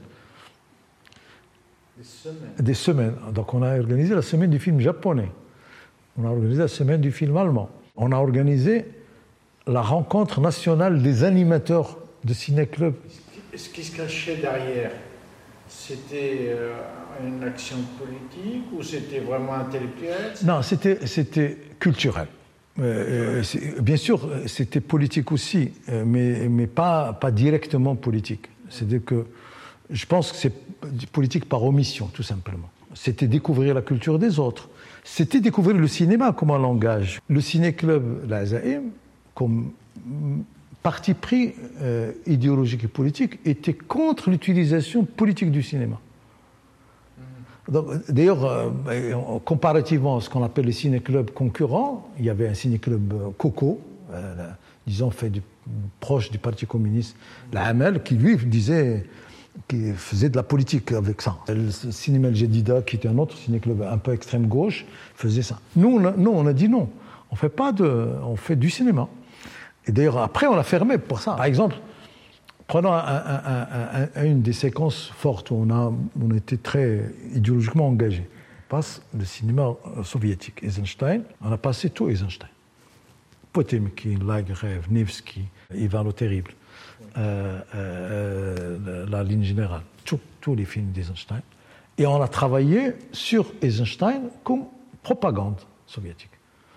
Des semaines. Des semaines. Donc on a organisé la semaine du film japonais. On a organisé la semaine du film allemand. On a organisé la rencontre nationale des animateurs de ciné-club. Ce qui se cachait derrière, c'était euh, une action politique ou c'était vraiment intellectuel? Non, c'était, c'était culturel. Euh, bien sûr, c'était politique aussi, mais, mais pas, pas directement politique. C'est-à-dire que je pense que c'est politique par omission, tout simplement. C'était découvrir la culture des autres. C'était découvrir le cinéma comme un langage. Le ciné-club l'Azaïm, comme parti pris euh, idéologique et politique, était contre l'utilisation politique du cinéma. D'ailleurs, euh, comparativement à ce qu'on appelle les ciné-clubs concurrents, il y avait un ciné-club Coco, euh, disons fait du, proche du Parti communiste, l'Amel, qui lui disait, qui faisait de la politique avec ça. Le cinéma El Jadida, qui était un autre ciné-club un peu extrême gauche, faisait ça. Nous, on a, nous, on a dit non, on fait pas de, on fait du cinéma. Et d'ailleurs, après, on l'a fermé pour ça. Par exemple, prenons un, un, un, une des séquences fortes où on a, on était très idéologiquement engagés. On passe le cinéma soviétique, Eisenstein, on a passé tout Eisenstein. Potemkin, Laguerre, Nevsky, Ivan le Terrible, euh, euh, la ligne générale, tous, tous les films d'Eisenstein. Et on a travaillé sur Eisenstein comme propagande soviétique.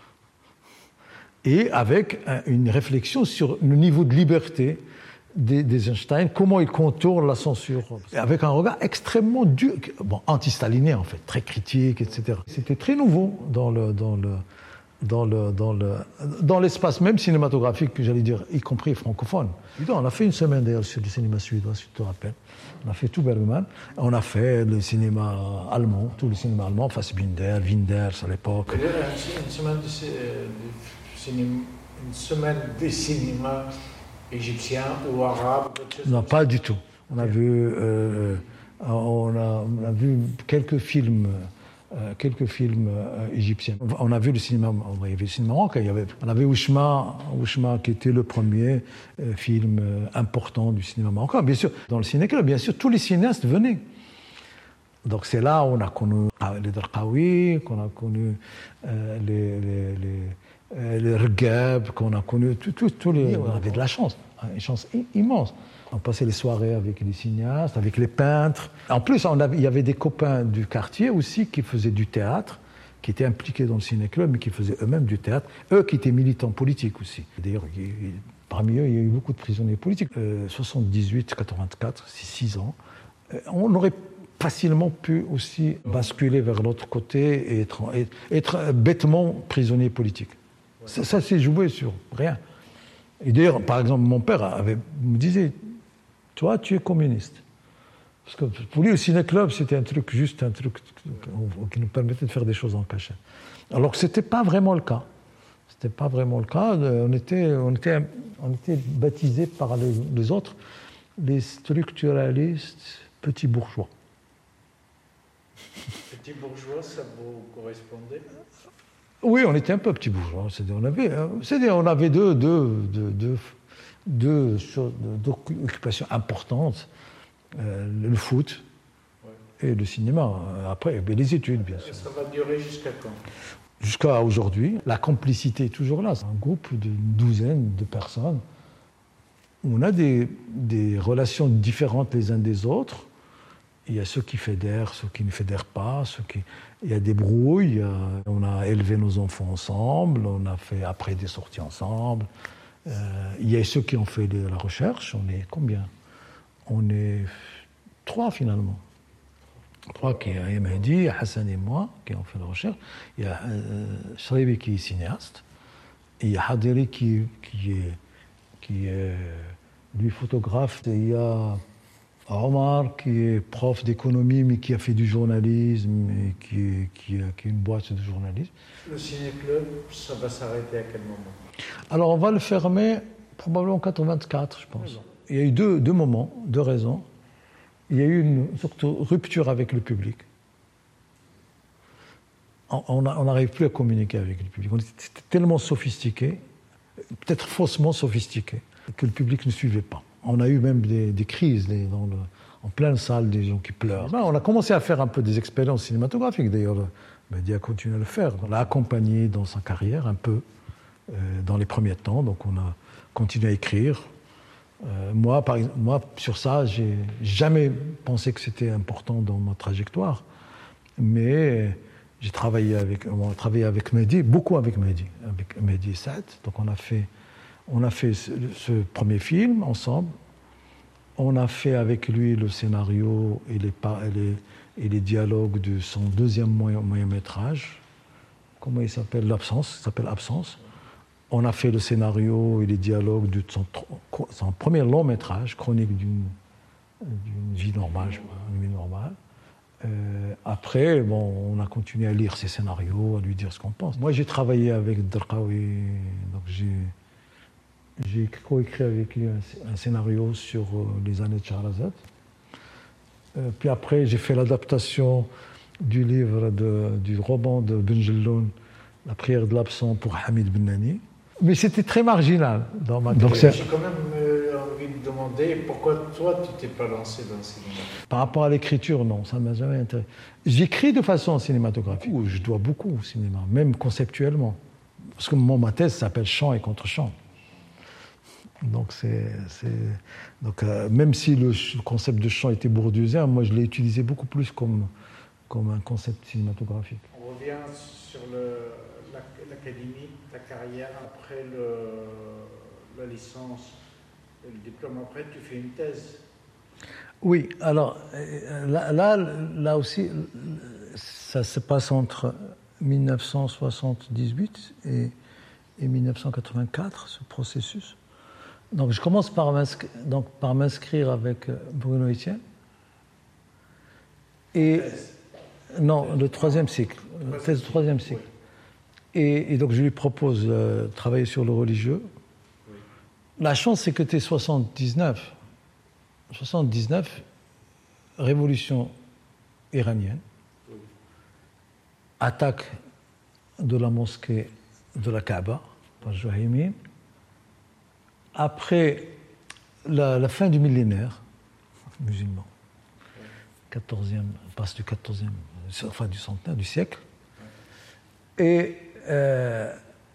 Et avec une réflexion sur le niveau de liberté d'Eisenstein, comment il contourne la censure, avec un regard extrêmement dur, bon, anti-stalinien en fait, très critique, et cetera. C'était très nouveau dans le, dans le, dans le, dans le, dans l'espace même cinématographique, j'allais dire, y compris francophone. On a fait une semaine d'ailleurs sur le cinéma suédois, si tu te rappelles. On a fait tout Bergman. On a fait le cinéma allemand, tout le cinéma allemand, Fassbinder, Winders à l'époque. Une semaine de, de cinéma, une semaine de cinéma égyptien ou arabe? Non, pas du tout. On a vu, euh, on a, on a vu quelques films, euh, quelques films euh, égyptiens. On a vu le cinéma, il y avait le cinéma marocain. Il y avait, on avait Ouchma, Ouchma qui était le premier euh, film euh, important du cinéma marocain. Bien sûr, dans le ciné-club, bien sûr, tous les cinéastes venaient. Donc c'est là où on a connu les Darqawi, qu'on a connu euh, les, les, les les Regab, qu'on a connu, tous les. On avait de la chance, une chance immense. On passait les soirées avec les cinéastes, avec les peintres. En plus, on avait, il y avait des copains du quartier aussi qui faisaient du théâtre, qui étaient impliqués dans le ciné-club, mais qui faisaient eux-mêmes du théâtre. Eux qui étaient militants politiques aussi. D'ailleurs, parmi eux, il y a eu beaucoup de prisonniers politiques. Euh, soixante-dix-huit, quatre-vingt-quatre, c'est six ans. Euh, on aurait facilement pu aussi basculer vers l'autre côté et être, être, être bêtement prisonnier politique. Ça, ça s'est joué sur rien. Et d'ailleurs, par exemple, mon père avait, me disait, toi, tu es communiste. Parce que pour lui, le ciné-club, c'était un truc, juste un truc qui nous permettait de faire des choses en cachette. Alors que ce n'était pas vraiment le cas. Ce n'était pas vraiment le cas. On était, on était, on était baptisés par les, les autres, les structuralistes petits bourgeois. Petits bourgeois, ça vous correspondait? Oui, on était un peu petits bourgeois. C'est-à-dire, on avait, c'est-à-dire, on avait deux, deux, deux, deux, deux, choses, deux occupations importantes, euh, le foot ouais. et le cinéma. Après, les études, bien sûr. Ça va durer jusqu'à quand? Jusqu'à aujourd'hui. La complicité est toujours là. C'est un groupe d'une douzaine de personnes. On a des, des relations différentes les uns des autres. Il y a ceux qui fédèrent, ceux qui ne fédèrent pas, ceux qui... il y a des brouilles, il y a... on a élevé nos enfants ensemble, on a fait après des sorties ensemble. Euh, il y a ceux qui ont fait de la recherche, on est combien? On est trois finalement. Trois qui est Mehdi, Hassan et moi qui ont fait la recherche. Il y a euh, Shribi qui est cinéaste, et il y a Hadiri qui, qui, est, qui est lui photographe, et il y a Omar, qui est prof d'économie, mais qui a fait du journalisme et qui, est, qui, a, qui a une boîte de journalisme. Le ciné-club, ça va s'arrêter à quel moment? Alors, on va le fermer probablement en quatre-vingt-quatre, je pense. Il y a eu deux, deux moments, deux raisons. Il y a eu une sorte de rupture avec le public. On n'arrive plus à communiquer avec le public. On était tellement sophistiqués, peut-être faussement sophistiqués, que le public ne suivait pas. On a eu même des, des crises des, dans le, en pleine salle, des gens qui pleurent. Ben, on a commencé à faire un peu des expériences cinématographiques, d'ailleurs. Mehdi a continué à le faire. On l'a accompagné dans sa carrière un peu, euh, dans les premiers temps. Donc on a continué à écrire. Euh, moi, par exemple, moi, sur ça, j'ai jamais pensé que c'était important dans ma trajectoire. Mais j'ai travaillé avec, on a travaillé avec Mehdi, beaucoup avec Mehdi, avec Mehdi et Saad. Donc on a fait... On a fait ce, ce premier film ensemble. On a fait avec lui le scénario et les, et les, et les dialogues de son deuxième moyen, moyen métrage. Comment il s'appelle? L'Absence. Il s'appelle Absence. On a fait le scénario et les dialogues de son, son premier long métrage, Chronique d'une, d'une vie normale, une vie normale. Euh, après, bon, on a continué à lire ses scénarios, à lui dire ce qu'on pense. Moi, j'ai travaillé avec Darqawi, donc j'ai, j'ai coécrit avec lui un, un scénario sur euh, les années de Shahrazad. Euh, puis après, j'ai fait l'adaptation du livre, de, du roman de Ben Jelloun, La prière de l'absent pour Hamid Bennani. Mais c'était très marginal dans ma carrière. J'ai quand même euh, envie de demander pourquoi toi, tu t'es pas lancé dans le cinéma. Par rapport à l'écriture, non, ça ne m'a jamais intéressé. J'écris de façon cinématographique, je dois beaucoup au cinéma, même conceptuellement. Parce que mon, ma thèse s'appelle Chant et contre-chant. Donc, c'est, c'est... Donc euh, même si le, le concept de chant était bourdieusien, moi je l'ai utilisé beaucoup plus comme, comme un concept cinématographique. On revient sur le, la, l'académie, ta carrière après le, la licence et le diplôme. Après, tu fais une thèse. Oui, alors là, là, là aussi, ça se passe entre dix-neuf cent soixante-dix-huit et, et dix-neuf cent quatre-vingt-quatre, ce processus. Donc je commence par m'inscrire, donc, par m'inscrire avec Bruno Etienne. Et non, le troisième cycle, thèse du troisième cycle. Et, et donc je lui propose de euh, travailler sur le religieux. Oui. La chance, c'est que tu es soixante-dix-neuf. soixante-dix-neuf, révolution iranienne, oui. Attaque de la mosquée de la Kaaba par Juhaymin. Après la, la fin du millénaire musulman, quatorzième, passe du quatorzième, enfin du centenaire, du siècle, et euh,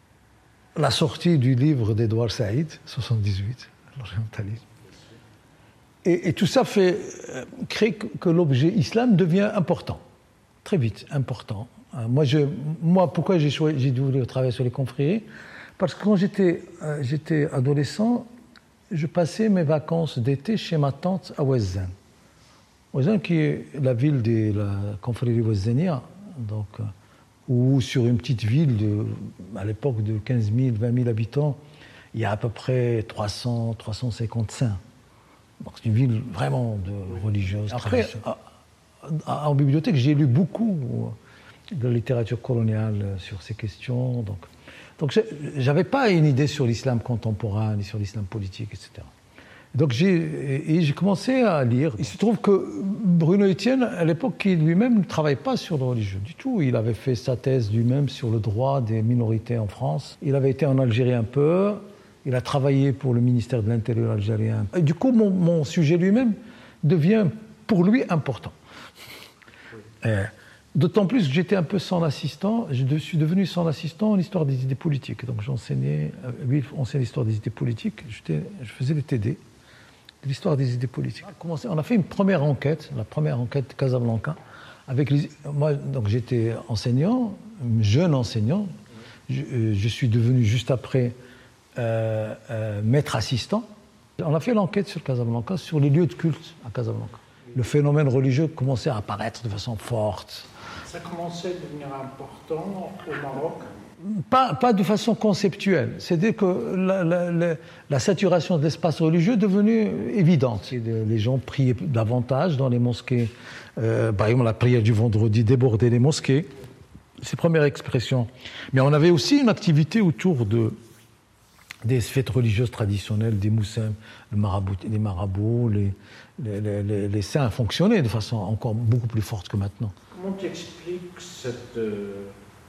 la sortie du livre d'Edouard Saïd, soixante-dix-huit, l'orientalisme. Et, et tout ça fait euh, créer que, que l'objet islam devient important, très vite important. Euh, moi, je, moi, pourquoi j'ai, choisi, j'ai dû travailler sur les confréries? Parce que quand j'étais, euh, j'étais adolescent, je passais mes vacances d'été chez ma tante à Ouazzane. Ouazzane qui est la ville de la confrérie ouazzania, donc, euh, où sur une petite ville de, à l'époque de quinze mille, vingt mille habitants, il y a à peu près trois cents, trois cent cinquante saints. Donc c'est une ville vraiment de religieuse. Après, à, à, en bibliothèque, j'ai lu beaucoup de littérature coloniale sur ces questions. Donc, Donc je n'avais pas une idée sur l'islam contemporain, ni sur l'islam politique, et cetera. Donc j'ai, et j'ai commencé à lire. Il se trouve que Bruno Etienne, à l'époque, il lui-même ne travaillait pas sur le religieux du tout. Il avait fait sa thèse lui-même sur le droit des minorités en France. Il avait été en Algérie un peu. Il a travaillé pour le ministère de l'Intérieur algérien. Et du coup, mon, mon sujet lui-même devient pour lui important. Oui. Et, D'autant plus que j'étais un peu son assistant, je suis devenu son assistant en histoire des idées politiques. Donc j'enseignais, lui enseignait l'histoire des idées politiques, j'étais, je faisais les T D de l'histoire des idées politiques. On a fait une première enquête, la première enquête de Casablanca, avec les, moi donc j'étais enseignant, jeune enseignant, je, je suis devenu juste après euh, euh, maître assistant. On a fait l'enquête sur Casablanca, sur les lieux de culte à Casablanca. Le phénomène religieux commençait à apparaître de façon forte. Ça commençait à devenir important au Maroc? Pas, pas de façon conceptuelle. C'est-à-dire que la, la, la, la saturation de l'espace religieux est devenue évidente. Les gens priaient davantage dans les mosquées. Euh, par exemple, la prière du vendredi débordait les mosquées. C'est la première expression. Mais on avait aussi une activité autour de, des fêtes religieuses traditionnelles, des moussins, le marabout, les marabouts, les, les, les, les saints fonctionnaient de façon encore beaucoup plus forte que maintenant. Comment tu expliques cette, euh,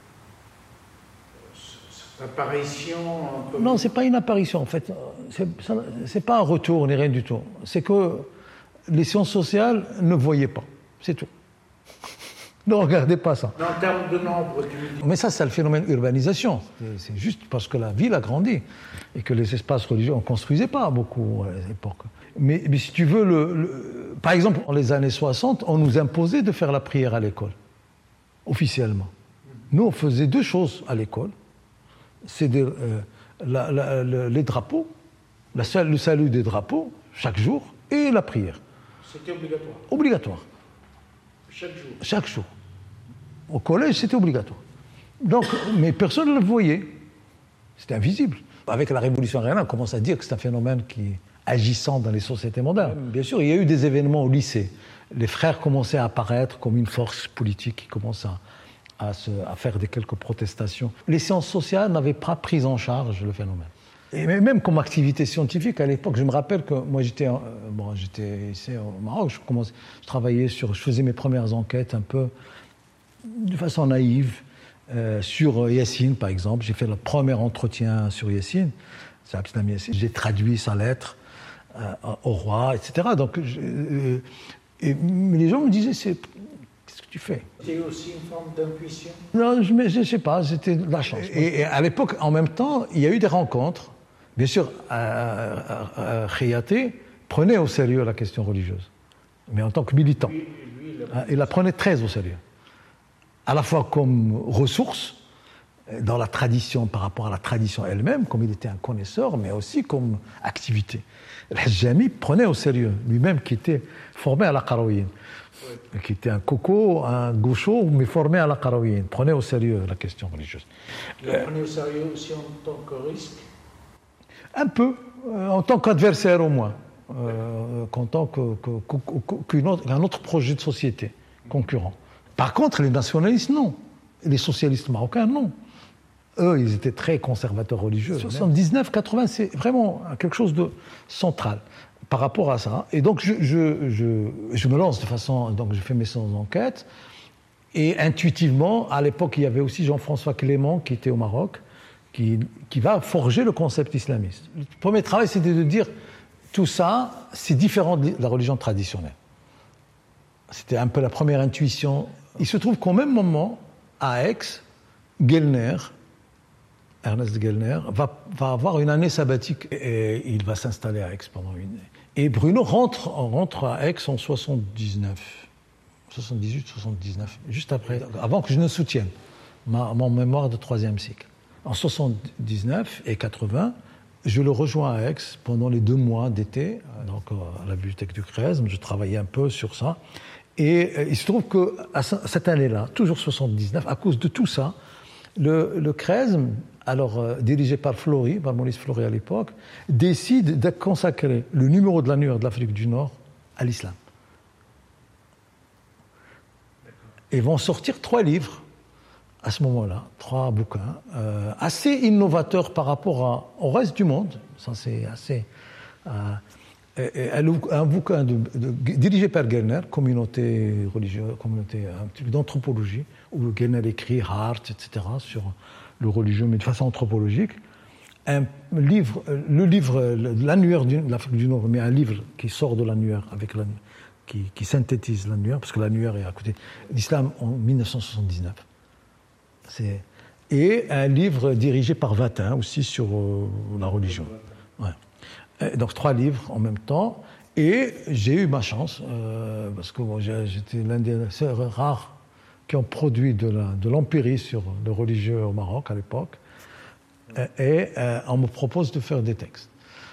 cette apparition un peu... Non, c'est pas une apparition en fait. C'est, ça, c'est pas un retour ni rien du tout. C'est que les sciences sociales ne voyaient pas. C'est tout. Ne regardez pas ça. En termes de nombre, tu me dis... Mais ça, c'est le phénomène urbanisation. C'est juste parce que la ville a grandi et que les espaces religieux, on ne construisait pas beaucoup à l'époque. Mais, mais si tu veux, le, le, par exemple, dans les années soixante, on nous imposait de faire la prière à l'école, officiellement. Nous, on faisait deux choses à l'école. C'est de, euh, la, la, la, les drapeaux, la, le salut des drapeaux, chaque jour, et la prière. C'était obligatoire. Obligatoire. Chaque jour. Chaque jour. Au collège, c'était obligatoire. Donc, mais personne ne le voyait. C'était invisible. Avec la révolution iranienne, on commence à dire que c'est un phénomène qui est agissant dans les sociétés modernes. Bien sûr, il y a eu des événements au lycée. Les frères commençaient à apparaître comme une force politique qui commence à, à, se, à faire des quelques protestations. Les sciences sociales n'avaient pas pris en charge le phénomène. Et même comme activité scientifique, à l'époque, je me rappelle que moi j'étais, euh, bon, j'étais ici au Maroc, je, commençais, je travaillais sur, je faisais mes premières enquêtes un peu de façon naïve euh, sur Yassine, par exemple. J'ai fait le premier entretien sur Yassine, c'est Abdeslam Yassine. J'ai traduit sa lettre euh, au roi, et cetera. Donc, je, euh, et, mais les gens me disaient, c'est, qu'est-ce que tu fais? C'était aussi une forme d'intuition? Non, je ne sais pas, c'était de la chance. Et, et à l'époque, en même temps, il y a eu des rencontres. Bien sûr, Khayati prenait au sérieux la question religieuse, mais en tant que militant. Lui, lui, il, il la prenait très au sérieux. À la fois comme ressource, dans la tradition, par rapport à la tradition elle-même, comme il était un connaisseur, mais aussi comme activité. Al-Hajjami prenait au sérieux, lui-même qui était formé à la Qarawiyyin, oui. Qui était un coco, un gaucho, mais formé à la Qarawiyyin, prenait au sérieux la question religieuse. Il la prenait au sérieux aussi en tant que risque? Un peu, euh, en tant qu'adversaire au moins, euh, qu'en tant que, que, que, qu'un autre, un autre projet de société concurrent. Par contre, les nationalistes, non. Les socialistes marocains, non. Eux, ils étaient très conservateurs religieux. soixante-dix-neuf quatre-vingts, c'est vraiment quelque chose de central par rapport à ça. Et donc, je, je, je, je me lance de façon... Donc, je fais mes séances d'enquête. Et intuitivement, à l'époque, il y avait aussi Jean-François Clément qui était au Maroc, Qui, qui va forger le concept islamiste. Le premier travail, c'était de dire tout ça, c'est différent de la religion traditionnelle. C'était un peu la première intuition. Il se trouve qu'au même moment, à Aix, Gellner, Ernest Gellner, va, va avoir une année sabbatique et il va s'installer à Aix pendant une année. Et Bruno rentre, rentre à Aix en soixante-dix-neuf, soixante-dix-huit soixante-dix-neuf, juste après, avant que je ne soutienne ma, mon mémoire de troisième cycle. En soixante-dix-neuf et quatre-vingts, je le rejoins à Aix pendant les deux mois d'été, donc à la bibliothèque du Crezme. Je travaillais un peu sur ça. Et il se trouve qu'à cette année-là, toujours soixante-dix-neuf, à cause de tout ça, le, le Crezme, alors euh, dirigé par Flory, par Maurice Flory à l'époque, décide de consacrer le numéro de l'annuaire de l'Afrique du Nord à l'islam. Et vont sortir trois livres. À ce moment-là, trois bouquins, euh, assez innovateurs par rapport à, au reste du monde. Ça, c'est assez. Euh, et, et un bouquin de, de, dirigé par Gellner, communauté religieuse, communauté un petit peu d'anthropologie, où Gellner écrit Hart, et cetera, sur le religieux, mais de façon anthropologique. Un livre, le livre, l'annuaire de l'Afrique du Nord, mais un livre qui sort de l'annuaire, avec l'annuaire, qui, qui synthétise l'annuaire, parce que l'annuaire est à côté. L'islam en dix-neuf cent soixante-dix-neuf. C'est... Et un livre dirigé par Vatin aussi sur euh, la religion. Ouais. Et donc trois livres en même temps. Et j'ai eu ma chance, euh, parce que bon, j'étais l'un des rares qui ont produit de, la, de l'empirie sur le religieux au Maroc à l'époque. Et, et euh, on me propose de faire des textes.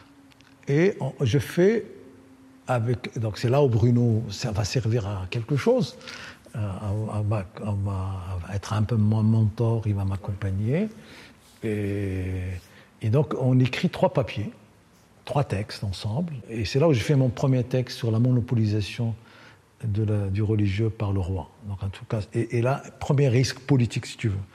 Et on, je fais avec... Donc c'est là où Bruno, ça va servir à quelque chose. À, à, à, à être un peu mon mentor, il va m'accompagner. Et, et donc, on écrit trois papiers, trois textes ensemble. Et c'est là où j'ai fait mon premier texte sur la monopolisation de la, du religieux par le roi. Donc, en tout cas, et, et là, premier risque politique, si tu veux.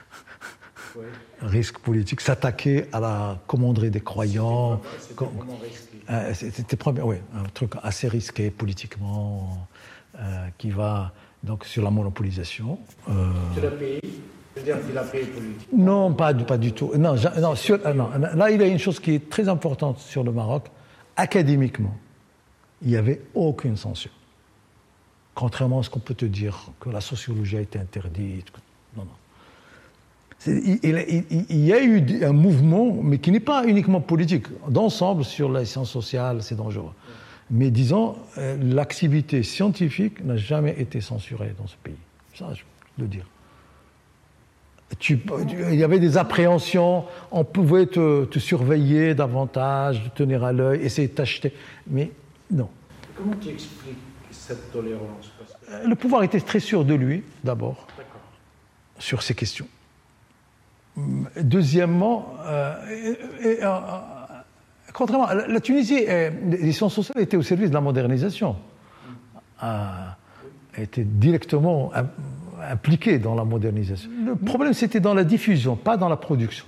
Oui. Risque politique, s'attaquer à la commanderie des croyants. C'était, com- euh, c'était premier, oui, un truc assez risqué politiquement, euh, qui va. Donc, sur la monopolisation. Euh... Tu l'as payé? C'est-à-dire qu'il a payé politique? Non, pas, pas du tout. Non, non, sur, non, là, il y a une chose qui est très importante sur le Maroc. Académiquement, il n'y avait aucune censure. Contrairement à ce qu'on peut te dire, que la sociologie a été interdite. Non, non. C'est, il, il, il y a eu un mouvement, mais qui n'est pas uniquement politique. D'ensemble, sur les sciences sociales, c'est dangereux. Mais disons, euh, l'activité scientifique n'a jamais été censurée dans ce pays. Ça, je peux le dire. Tu, tu, il y avait des appréhensions, on pouvait te, te surveiller davantage, te tenir à l'œil, essayer de t'acheter. Mais non. Comment tu expliques cette tolérance? Parce que... Le pouvoir était très sûr de lui, d'abord, D'accord. sur ces questions. Deuxièmement, euh, et, et, Contrairement, la, la Tunisie, euh, les sciences sociales étaient au service de la modernisation, euh, étaient directement impliquées dans la modernisation. Le problème, c'était dans la diffusion, pas dans la production.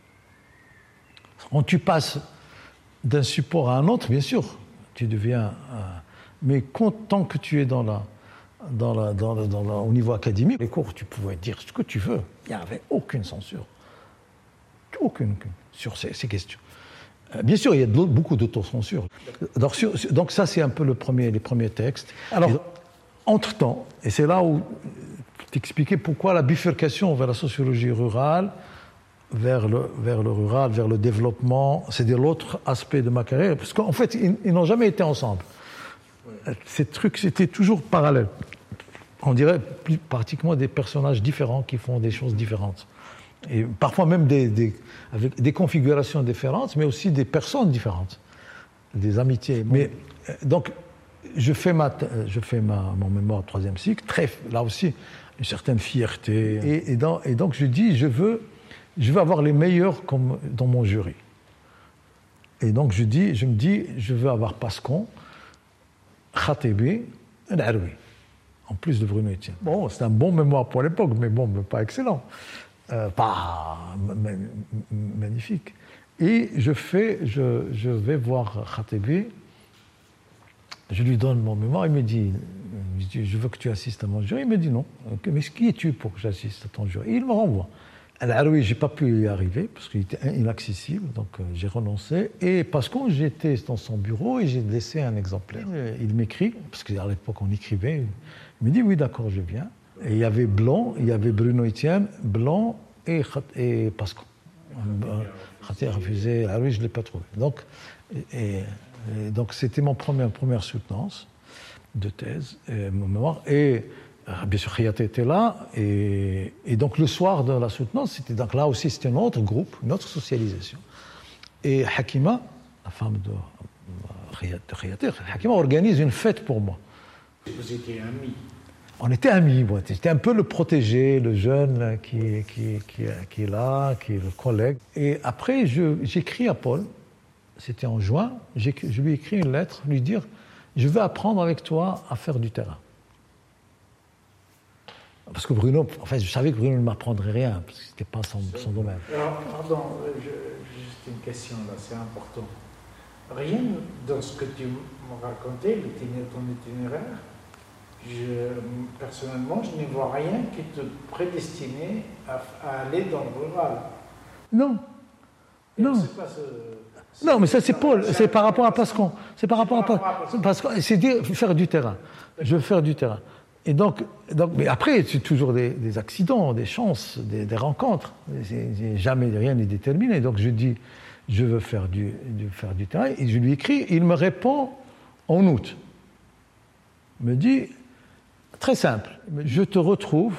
Quand tu passes d'un support à un autre, bien sûr, tu deviens... Euh, mais quand, tant que tu es dans la, dans la, dans la, dans la, au niveau académique, les cours, tu pouvais dire ce que tu veux. Il n'y avait aucune censure. Aucune, aucune sur ces, ces questions. Euh, bien sûr, il y a de, beaucoup d'autocensure. Donc, sur, donc ça, c'est un peu le premier, les premiers textes. Alors, et, entre-temps, et c'est là où t'expliquais pourquoi la bifurcation vers la sociologie rurale, vers le, vers le rural, vers le développement, c'est-à-dire l'autre aspect de ma carrière, parce qu'en fait, ils, ils n'ont jamais été ensemble. Ouais. Ces trucs, c'était toujours parallèle. On dirait plus, pratiquement des personnages différents qui font des choses différentes. Et parfois même des, des, avec des configurations différentes, mais aussi des personnes différentes, des amitiés. Mais, donc, je fais, ma, je fais ma, mon mémoire de troisième cycle, très, là aussi, une certaine fierté. Et, et, dans, et donc, je dis, je veux... Je veux avoir les meilleurs comme dans mon jury. Et donc je, dis, je me dis, je veux avoir Pascon, Khatebi et Aroui, en plus de Bruno Etienne. Bon, c'est un bon mémoire pour l'époque, mais bon, mais pas excellent. Euh, pas magnifique. Et je, fais, je, je vais voir Khatebi, je lui donne mon mémoire, il me dit, il me dit, je veux que tu assistes à mon jury. Il me dit non. Mais qui es-tu pour que j'assiste à ton jury? Et il me renvoie. Alors oui, j'ai pas pu y arriver parce qu'il était inaccessible, donc euh, j'ai renoncé. Et parce que j'étais dans son bureau et j'ai laissé un exemplaire. Il m'écrit, parce qu'à l'époque on écrivait, il me dit oui d'accord, je viens. Et il y avait Blanc, il y avait Bruno Etienne, Blanc et, et Pascon. Khaté a refusé, ah oui, je ne l'ai pas trouvé. Donc, et, et donc c'était mon premier, première soutenance de thèse, et, mon mémoire. Et bien sûr, Khayaté était là, et, et donc le soir de la soutenance, c'était donc là aussi c'était un autre groupe, une autre socialisation. Et Hakima, la femme de Khayaté, Hakima organise une fête pour moi. Vous étiez amis. On était amis, moi. J'étais un peu le protégé, le jeune qui, qui, qui, qui est là, qui est le collègue. Et après, je, j'écris à Paul, c'était en juin, je lui ai écrit une lettre, lui dire « Je veux apprendre avec toi à faire du terrain ». Parce que Bruno, en fait, je savais que Bruno ne m'apprendrait rien, parce que ce n'était pas son, son domaine. Alors, pardon, je, juste une question là, c'est important. Rien dans ce que tu m'as raconté, ton itinéraire, je, personnellement, je ne vois rien qui te prédestinait à, à aller dans le rural. Non. Non. C'est pas ce, non, mais ça, c'est Paul, c'est par rapport à Pascon. C'est par rapport à Pascon. C'est dire faire du terrain. Je veux faire du terrain. Et donc, donc, mais après, c'est toujours des, des accidents, des chances, des, des rencontres. C'est, c'est jamais rien n'est déterminé. Donc je dis, je veux faire du, de faire du terrain. Et je lui écris, il me répond en août. Il me dit, très simple, je te retrouve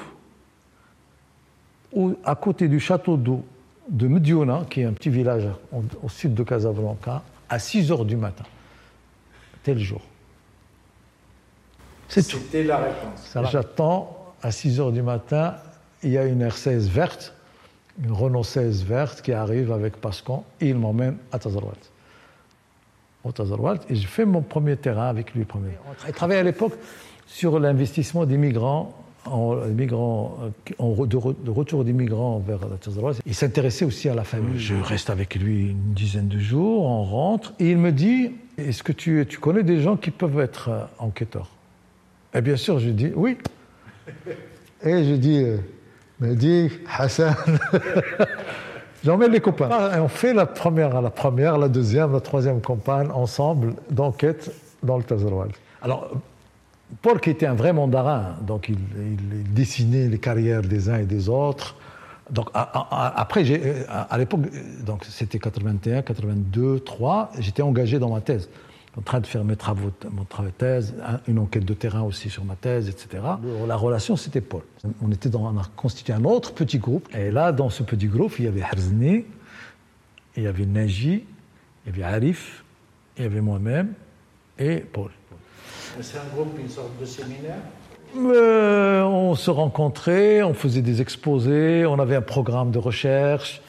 au, à côté du château d'eau de Mediouna, qui est un petit village au, au sud de Casablanca, à six heures du matin, tel jour. C'est C'était tout. La réponse. J'attends à six heures du matin, il y a une R seize verte, une Renault seize verte qui arrive avec Pascon et il m'emmène à Tazarwalt. Au Tazarwalt, et je fais mon premier terrain avec lui. Premier. Il travaillait à l'époque sur l'investissement des migrants, en, migrants en, de, de retour des migrants vers Tazarwalt. Il s'intéressait aussi à la famille. Je reste avec lui une dizaine de jours, on rentre, et il me dit, est-ce que tu, tu connais des gens qui peuvent être euh, enquêteurs? Et bien sûr, je dis oui. Et je dis, euh, me dit Hassan, j'emmène les copains. Et on fait la première, la première, la deuxième, la troisième campagne ensemble d'enquête dans le Tazarwalt. Alors, Paul, qui était un vrai mandarin, donc il, il dessinait les carrières des uns et des autres. Donc à, à, après, j'ai, à, à l'époque, donc c'était quatre-vingt-un, quatre-vingt-deux, trois, j'étais engagé dans ma thèse. En train de faire mes travaux, mon travail de thèse, une enquête de terrain aussi sur ma thèse, et cetera. La relation, c'était Paul. On, était dans, on a constitué un autre petit groupe. Et là, dans ce petit groupe, il y avait Herzni, il y avait Naji, il y avait Arif, il y avait moi-même et Paul. C'est un groupe, une sorte de séminaire? euh, On se rencontrait, on faisait des exposés, on avait un programme de recherche.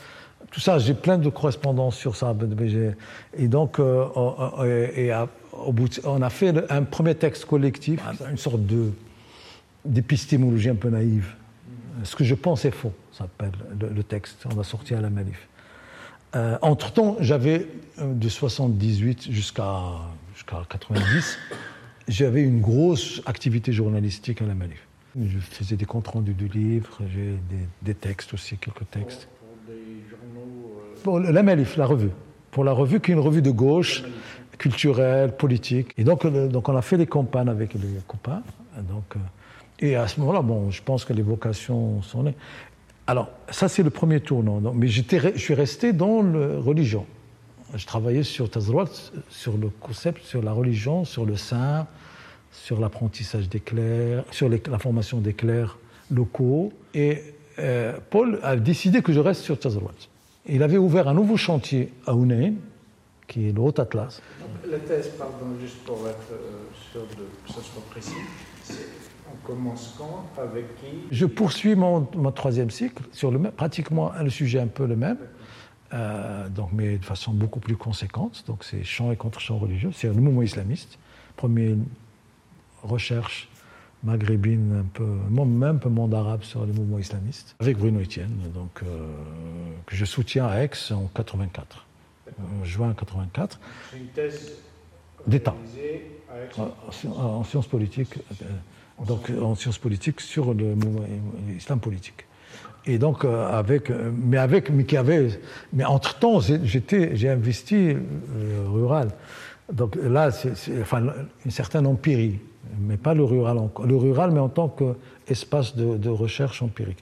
tout ça, j'ai plein de correspondances sur ça. Et donc, euh, et, et à, au bout de, on a fait un premier texte collectif, une sorte de, d'épistémologie un peu naïve. Ce que je pense est faux, ça s'appelle le, le texte. On va sortir à la manif. Euh, entre-temps, j'avais de soixante-dix-huit jusqu'à, jusqu'à quatre-vingt-dix, j'avais une grosse activité journalistique à la manif. Je faisais des comptes rendus de livres, j'ai des, des textes aussi, quelques textes. Pour, pour des journaux euh... Pour la Malif, la revue. Pour la revue, qui est une revue de gauche, culturelle, politique. Et donc, le, donc on a fait les campagnes avec les copains. Donc, et à ce moment-là, bon, je pense que les vocations sont nées. Alors, ça, c'est le premier tournant. Donc, mais j'étais, je suis resté dans la religion. Je travaillais sur Tazrouat, sur le concept, sur la religion, sur le saint, sur l'apprentissage des clercs, sur les, la formation des clercs locaux. Et euh, Paul a décidé que je reste sur Tazrouat. Il avait ouvert un nouveau chantier à Ounain, qui est le Haut Atlas. Donc, la thèse, pardon, juste pour être euh, sûr de, que ce soit précis, c'est on commence quand, avec qui? Je poursuis mon, mon troisième cycle sur le même, pratiquement le sujet un peu le même, euh, donc, mais de façon beaucoup plus conséquente. Donc c'est chant et contre-chant religieux, c'est le mouvement islamiste, premier recherche maghrébine, un peu, même un peu monde arabe sur le mouvement islamiste, avec Bruno Etienne, donc, euh, que je soutiens à Aix en quatre-vingt-quatre, en juin quatre-vingt-quatre. C'est une thèse d'État à Aix en, en sciences politiques, euh, donc en sciences politiques sur le mouvement islam politique. Et donc euh, avec, mais avec, mais qui avait, mais entre temps, j'étais, j'ai investi euh, rural. Donc là, c'est, c'est enfin, une certaine empirie, mais pas le rural, le rural, mais en tant qu'espace de, de recherche empirique.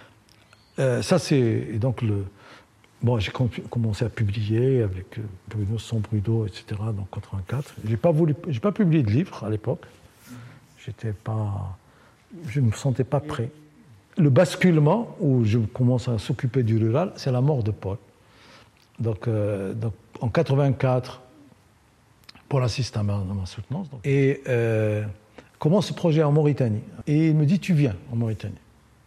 Euh, ça, c'est donc le. Bon, j'ai commencé à publier avec Bruno Sombrudo, et cetera. Donc en quatre-vingt-quatre. J'ai pas voulu, j'ai pas publié de livre à l'époque. J'étais pas, je ne me sentais pas prêt. Le basculement où je commence à s'occuper du rural, c'est la mort de Paul. Donc, euh, donc en quatre-vingt-quatre. Paul assiste à ma, à ma soutenance. Donc. Et euh, commence ce projet en Mauritanie. Et il me dit, tu viens en Mauritanie.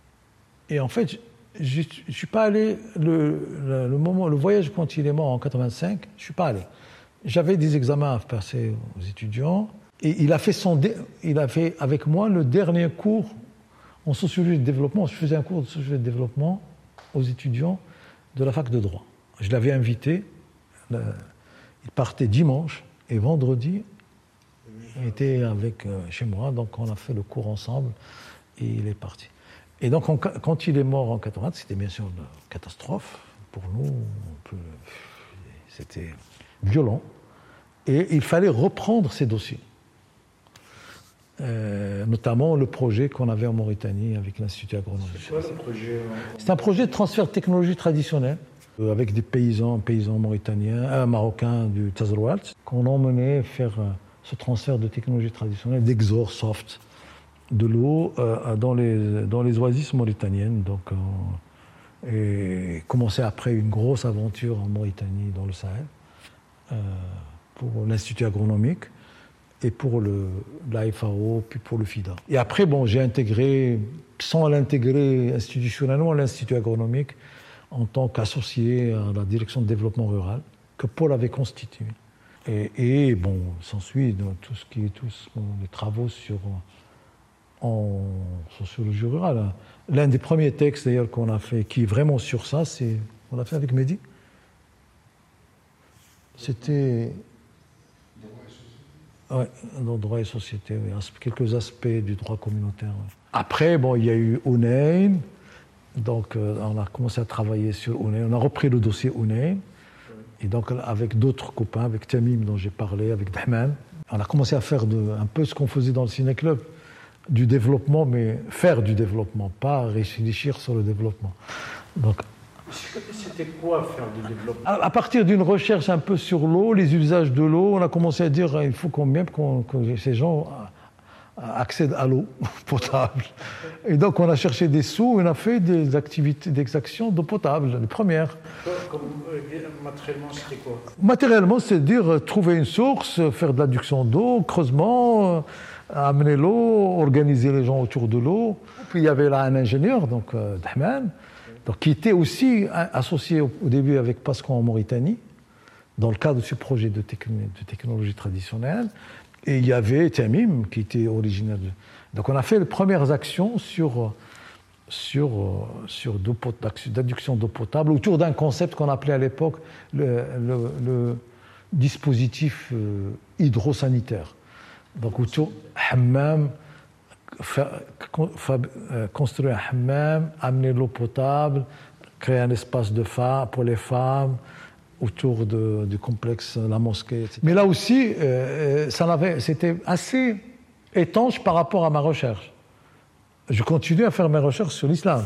Et en fait, je ne suis pas allé, le, le, le, moment, le voyage quand il est mort en quatre-vingt-cinq, je ne suis pas allé. J'avais des examens à passer aux étudiants. Et il a fait, son, il a fait avec moi le dernier cours en sociologie de développement. Je faisais un cours de sociologie de développement aux étudiants de la fac de droit. Je l'avais invité. Le, il partait dimanche. Et vendredi, il était avec, euh, chez moi, donc on a fait le cours ensemble et il est parti. Et donc on, quand il est mort en quatre-vingt, c'était bien sûr une catastrophe pour nous, peu, c'était violent. Et il fallait reprendre ces dossiers, euh, notamment le projet qu'on avait en Mauritanie avec l'Institut agronomique. C'est quoi le projet? C'est un projet de transfert de technologie traditionnelle, avec des paysans, paysans mauritaniens, euh, marocains du Tazrouat, qu'on emmenait faire euh, ce transfert de technologie traditionnelle, d'exor soft, de l'eau euh, dans, les, dans les oasis mauritaniennes. Donc, euh, et commencer après une grosse aventure en Mauritanie, dans le Sahel, euh, pour l'Institut agronomique et pour le, l'A F A O, puis pour le FIDA. Et après, bon, j'ai intégré, sans l'intégrer institutionnellement, l'Institut agronomique, en tant qu'associé à la direction de développement rural, que Paul avait constitué. Et, et bon, s'ensuit tout ce qui est tous bon, les travaux sur, en sociologie rurale. L'un des premiers textes d'ailleurs qu'on a fait, qui est vraiment sur ça, c'est, on l'a fait avec Mehdi. C'était... Oui, dans droit et société, oui, quelques aspects du droit communautaire. Oui. Après, bon, il y a eu Ounain. Donc, euh, on a commencé à travailler sur Ounain. On a repris le dossier Ounain. Et donc, avec d'autres copains, avec Tamim, dont j'ai parlé, avec Dahman, on a commencé à faire de, un peu ce qu'on faisait dans le ciné-club, du développement, mais faire du développement, pas réfléchir sur le développement. Donc, c'était quoi faire du développement? à, à partir d'une recherche un peu sur l'eau, les usages de l'eau, on a commencé à dire il faut combien qu'on, que ces gens accèdent à l'eau potable. Et donc on a cherché des sous, on a fait des activités, des actions d'eau potable, les premières. Comme, euh, matériellement, c'était quoi? Matériellement, c'est-à-dire trouver une source, faire de l'adduction d'eau, creusement, amener l'eau, organiser les gens autour de l'eau. Puis il y avait là un ingénieur, donc euh, Dahman, donc, qui était aussi associé au, au début avec Pasco en Mauritanie, dans le cadre de ce projet de, techn- de technologie traditionnelle. Et il y avait Tamim, qui était originaire de... Donc on a fait les premières actions sur, sur, sur d'adduction d'eau potable, autour d'un concept qu'on appelait à l'époque le, le, le dispositif euh, hydrosanitaire. Donc autour, hammam, fa, fa, euh, construire un hammam, amener l'eau potable, créer un espace de fa, pour les femmes, autour de, du complexe la mosquée, et cetera. Mais là aussi, euh, ça avait, c'était assez étanche par rapport à ma recherche. Je continue à faire mes recherches sur l'islam.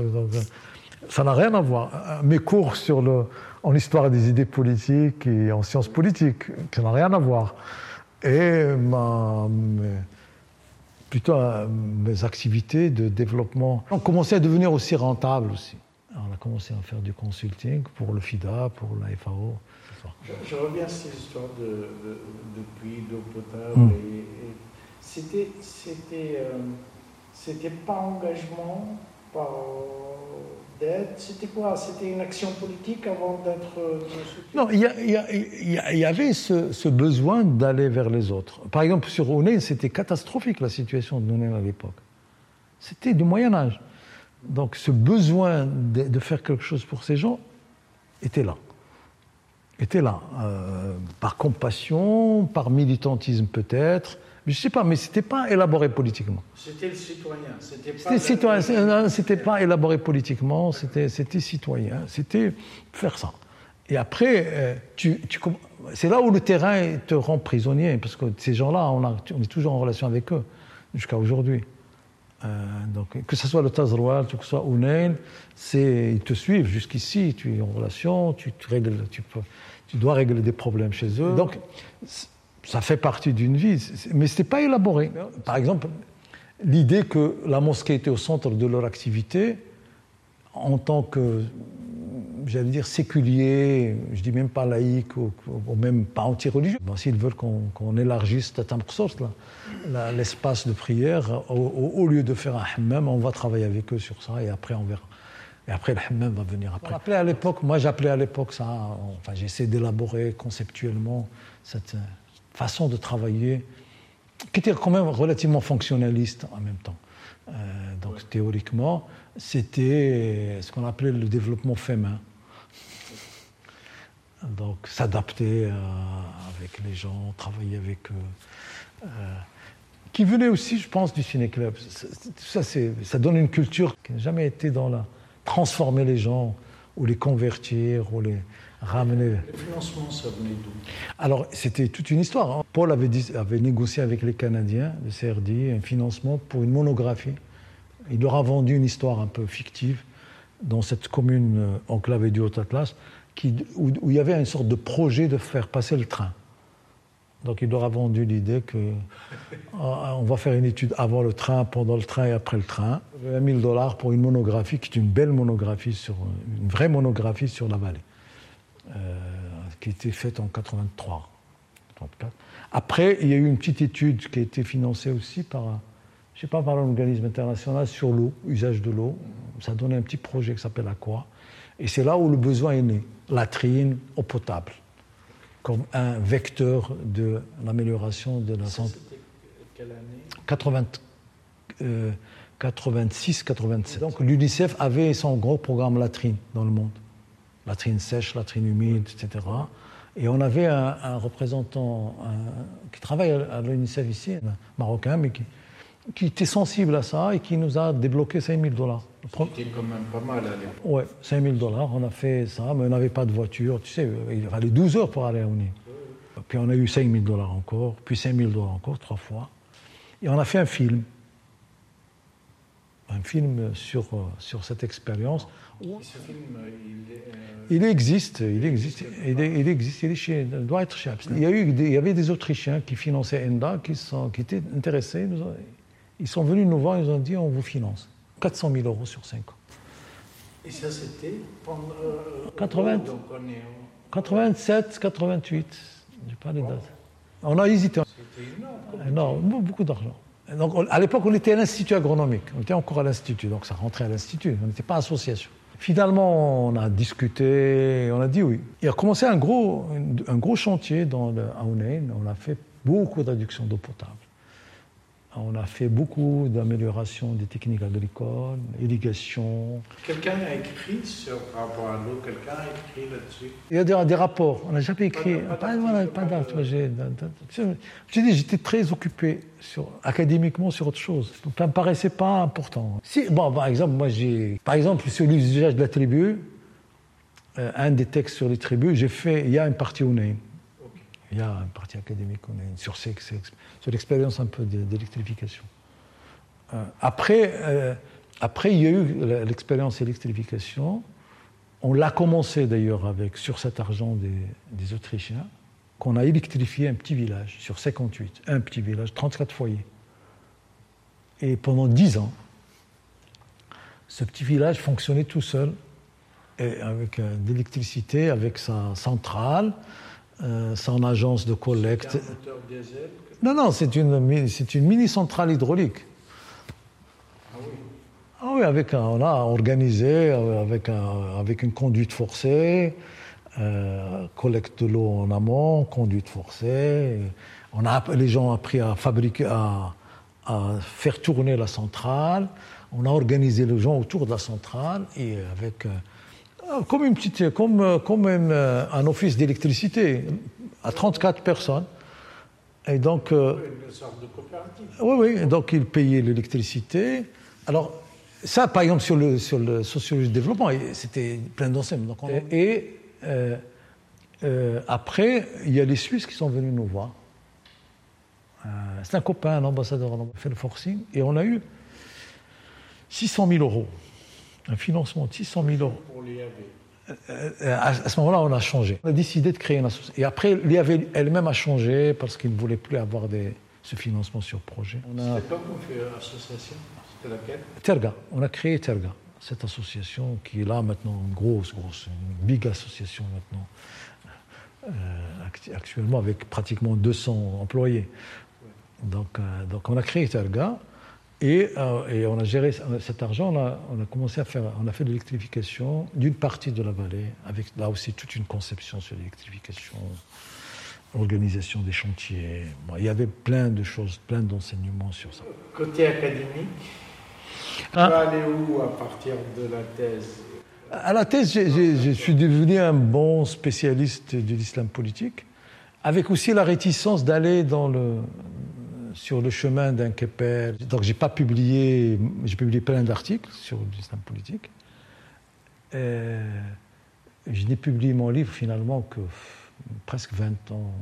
Ça n'a rien à voir. Mes cours sur le, en histoire des idées politiques et en sciences politiques, ça n'a rien à voir. Et ma, mes, plutôt mes activités de développement ont commencé à devenir aussi rentables aussi. On a commencé à faire du consulting pour le FIDA, pour la F A O. Je, je reviens sur cette histoire de, de, de puits, d'eau potable. Mm. Et, et c'était, c'était, euh, c'était pas engagement, pas d'aide. C'était quoi? C'était une action politique avant d'être consulté? Non, il y, a, il, y a, il, y a, il y avait ce, ce besoin d'aller vers les autres. Par exemple, sur Ounain, c'était catastrophique la situation de Ounain à l'époque. C'était du Moyen-Âge. Donc ce besoin de, de faire quelque chose pour ces gens était là. Était là. Euh, par compassion, par militantisme peut-être. Je ne sais pas, mais ce n'était pas élaboré politiquement. C'était le citoyen. C'était pas, c'était citoyen, c'était pas élaboré politiquement, c'était, c'était citoyen. C'était faire ça. Et après, euh, tu, tu, c'est là où le terrain te rend prisonnier, parce que ces gens-là, on, a, on est toujours en relation avec eux, jusqu'à aujourd'hui. Euh, donc, que ce soit le Tazroual, que ce soit Ounain, c'est, ils te suivent jusqu'ici, tu es en relation, tu, tu, règles, tu, peux, tu dois régler des problèmes chez eux. Donc, ça fait partie d'une vie, mais ce n'était pas élaboré. Par exemple, l'idée que la mosquée était au centre de leur activité, en tant que, j'allais dire, séculier, je ne dis même pas laïque, ou, ou même pas anti-religieux. Bon, s'ils veulent qu'on, qu'on élargisse là, l'espace de prière, au, au, au lieu de faire un hammam, on va travailler avec eux sur ça, et après on verra. Et après, le hammam va venir après. On appelait à l'époque, moi j'appelais à l'époque ça, enfin j'essaie d'élaborer conceptuellement cette façon de travailler, qui était quand même relativement fonctionnaliste en même temps. Euh, donc ouais. Théoriquement, c'était ce qu'on appelait le développement féminin. Donc s'adapter euh, avec les gens, travailler avec eux. Euh, qui venait aussi, je pense, du ciné-club. Ça, c'est, ça donne une culture qui n'a jamais été dans la... transformer les gens, ou les convertir, ou les ramener... Le financement, ça venait d'où? Alors, c'était toute une histoire. Hein. Paul avait, dit, avait négocié avec les Canadiens, le C R D I, un financement pour une monographie. Il leur a vendu une histoire un peu fictive dans cette commune euh, enclavée du Haut-Atlas, qui, où, où il y avait une sorte de projet de faire passer le train. Donc il leur a vendu l'idée qu'on va faire une étude avant le train, pendant le train et après le train. vingt mille dollars pour une monographie, qui est une belle monographie, sur, une vraie monographie sur la vallée, euh, qui a été faite en quatre-vingt-trois. quatre-vingt-quatre. Après, il y a eu une petite étude qui a été financée aussi par, je ne sais pas, par l'organisme international sur l'eau, usage de l'eau. Ça a donné un petit projet qui s'appelle Aqua. Et c'est là où le besoin est né. Latrine, eau potable, comme un vecteur de l'amélioration de la santé. C'était quelle année? quatre-vingts, euh, quatre-vingt-six quatre-vingt-sept. Donc l'UNICEF avait son gros programme latrine dans le monde. Latrine sèche, latrine humide, et cetera. Et on avait un, un représentant un, qui travaille à l'UNICEF ici, un Marocain, mais qui, qui était sensible à ça et qui nous a débloqué cinq mille dollars. C'était quand même pas mal à l'époque. Oui, cinq mille dollars, on a fait ça, mais on n'avait pas de voiture. Tu sais, il fallait douze heures pour aller à Ounain. Puis on a eu cinq mille dollars encore, puis cinq mille dollars encore, trois fois. Et on a fait un film. Un film sur, sur cette expérience. Et ce film, il, est, euh... il existe, il existe, il, est, il existe, il, est chez, il doit être chez Epstein. Il y a eu des, il y avait des Autrichiens qui finançaient ENDA, qui, sont, qui étaient intéressés. Ils sont venus nous voir, ils ont dit on vous finance. quatre cent mille euros sur cinq ans. Et ça, c'était pendant... Euh, quatre-vingts, donc on est en... quatre-vingt-sept, quatre-vingt-huit, je n'ai pas les dates. On a hésité. C'était énorme. Énorme, beaucoup d'argent. Donc, à l'époque, on était à l'Institut agronomique. On était encore à l'Institut, donc ça rentrait à l'Institut. On n'était pas association. Finalement, on a discuté, on a dit oui. Il a commencé un gros, un gros chantier dans le, à Ounain. On a fait beaucoup de réduction d'eau potable. On a fait beaucoup d'amélioration des techniques agricoles, irrigation. Quelqu'un a écrit sur, par rapport à l'eau, quelqu'un a écrit là-dessus? Il y a des, des rapports, on n'a jamais écrit. Pas d'acte. Je dis, j'étais très occupé sur, académiquement sur autre chose. Donc, ça ne me paraissait pas important. Si, bon, par exemple, moi, j'ai, par exemple, sur l'usage de la tribu, euh, un des textes sur les tribus, j'ai fait, il y a une partie Ounain. Il y a une partie académique sur, sur l'expérience un peu d'électrification. Euh, après, euh, après, il y a eu l'expérience électrification. On l'a commencé d'ailleurs avec, sur cet argent des, des Autrichiens, qu'on a électrifié un petit village sur cinquante-huit. Un petit village, trente-quatre foyers. Et pendant dix ans, ce petit village fonctionnait tout seul, et avec euh, d'électricité, avec sa centrale, Euh, son agence de collecte. C'est un moteur diesel? Non, non, c'est une, c'est une mini-centrale hydraulique. Ah oui? Ah oui, avec un, on a organisé avec, un, avec une conduite forcée, euh, collecte de l'eau en amont, conduite forcée. On a, les gens ont appris à fabriquer, à, à faire tourner la centrale. On a organisé les gens autour de la centrale et avec... Comme, une petite, comme, comme une, un office d'électricité, à trente-quatre personnes. Et donc, euh, une sorte de coopérative. Oui, oui, donc ils payaient l'électricité. Alors, ça, par exemple, sur le, sur le sociologie du développement, c'était plein d'enseignements. On... Et euh, euh, après, il y a les Suisses qui sont venus nous voir. Euh, c'est un copain, un ambassadeur, on a fait le forcing, et on a eu six cent mille euros. Un financement de six cent mille euros. Pour l'I A V. À ce moment-là, on a changé. On a décidé de créer une association. Et après, l'I A V elle-même a changé parce qu'il ne voulait plus avoir des, ce financement sur projet. On a... C'était quoi qu'on fait association? C'était laquelle? Terga. On a créé Terga, cette association qui est là maintenant, une grosse, grosse, une big association maintenant, euh, actuellement avec pratiquement deux cents employés. Ouais. Donc, euh, donc on a créé Terga. Et, euh, et on a géré cet argent, on a, on a commencé à faire, on a fait de l'électrification d'une partie de la vallée, avec là aussi toute une conception sur l'électrification, l'organisation des chantiers. Bon, il y avait plein de choses, plein d'enseignements sur ça. Côté académique, ah. tu vas aller où à partir de la thèse? À la thèse, j'ai, j'ai, je suis devenu un bon spécialiste de l'islam politique, avec aussi la réticence d'aller dans le... sur le chemin d'un Kepler. Donc j'ai pas publié, j'ai publié plein d'articles sur l'islam politique. Et je n'ai publié mon livre finalement que presque vingt ans,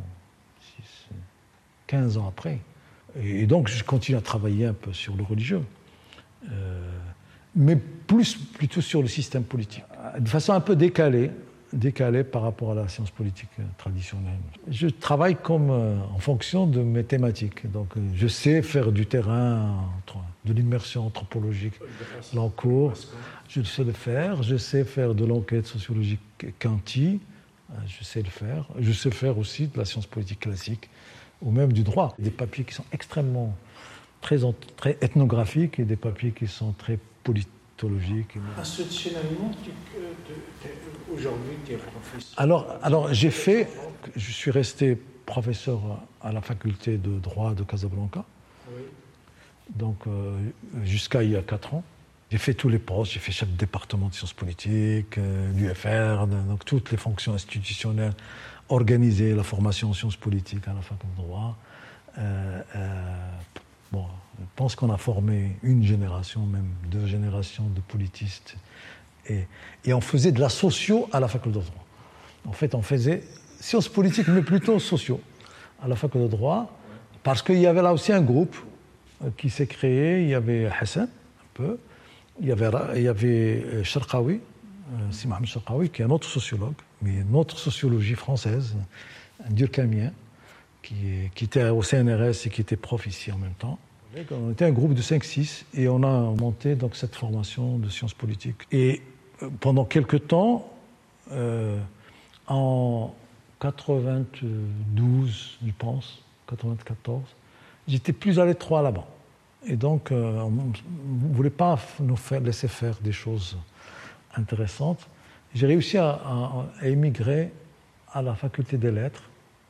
quinze ans après. Et donc je continue à travailler un peu sur le religieux, euh, mais plus plutôt sur le système politique, de façon un peu décalée. décalé par rapport à la science politique traditionnelle. Je travaille comme euh, en fonction de mes thématiques. Donc, euh, je sais faire du terrain, de l'immersion anthropologique, l'encours. Je sais le faire. Je sais faire de l'enquête sociologique quanti. Je sais le faire. Je sais faire aussi de la science politique classique ou même du droit. Des papiers qui sont extrêmement très, très ethnographiques et des papiers qui sont très politiques. Institutionnellement, tu, tu, tu, aujourd'hui, tu es professeur. Alors, alors j'ai fait, je suis resté professeur à la faculté de droit de Casablanca, oui. Donc euh, jusqu'à il y a quatre ans. J'ai fait tous les postes, j'ai fait chef de département de sciences politiques, euh, l'U F R, donc toutes les fonctions institutionnelles, organiser la formation en sciences politiques à la faculté de droit. Euh, euh, bon, je pense qu'on a formé une génération, même deux générations de politistes. Et, et on faisait de la socio à la faculté de droit. En fait, on faisait sciences politiques, mais plutôt socio à la faculté de droit, parce qu'il y avait là aussi un groupe qui s'est créé. Il y avait Hassan, un peu. Il y avait, il y avait Sharqawi, Si Mohamed Sharqawi, qui est un autre sociologue, mais une autre sociologie française, un durkheimien, qui, qui était au C N R S et qui était prof ici en même temps. On était un groupe de cinq six et on a monté donc cette formation de sciences politiques. Et pendant quelques temps, euh, en quatre-vingt-douze, je pense, quatre-vingt-quatorze, j'étais plus à l'étroit là-bas. Et donc, euh, on ne voulait pas nous faire, laisser faire des choses intéressante. J'ai réussi à, à, à émigrer à la faculté des lettres,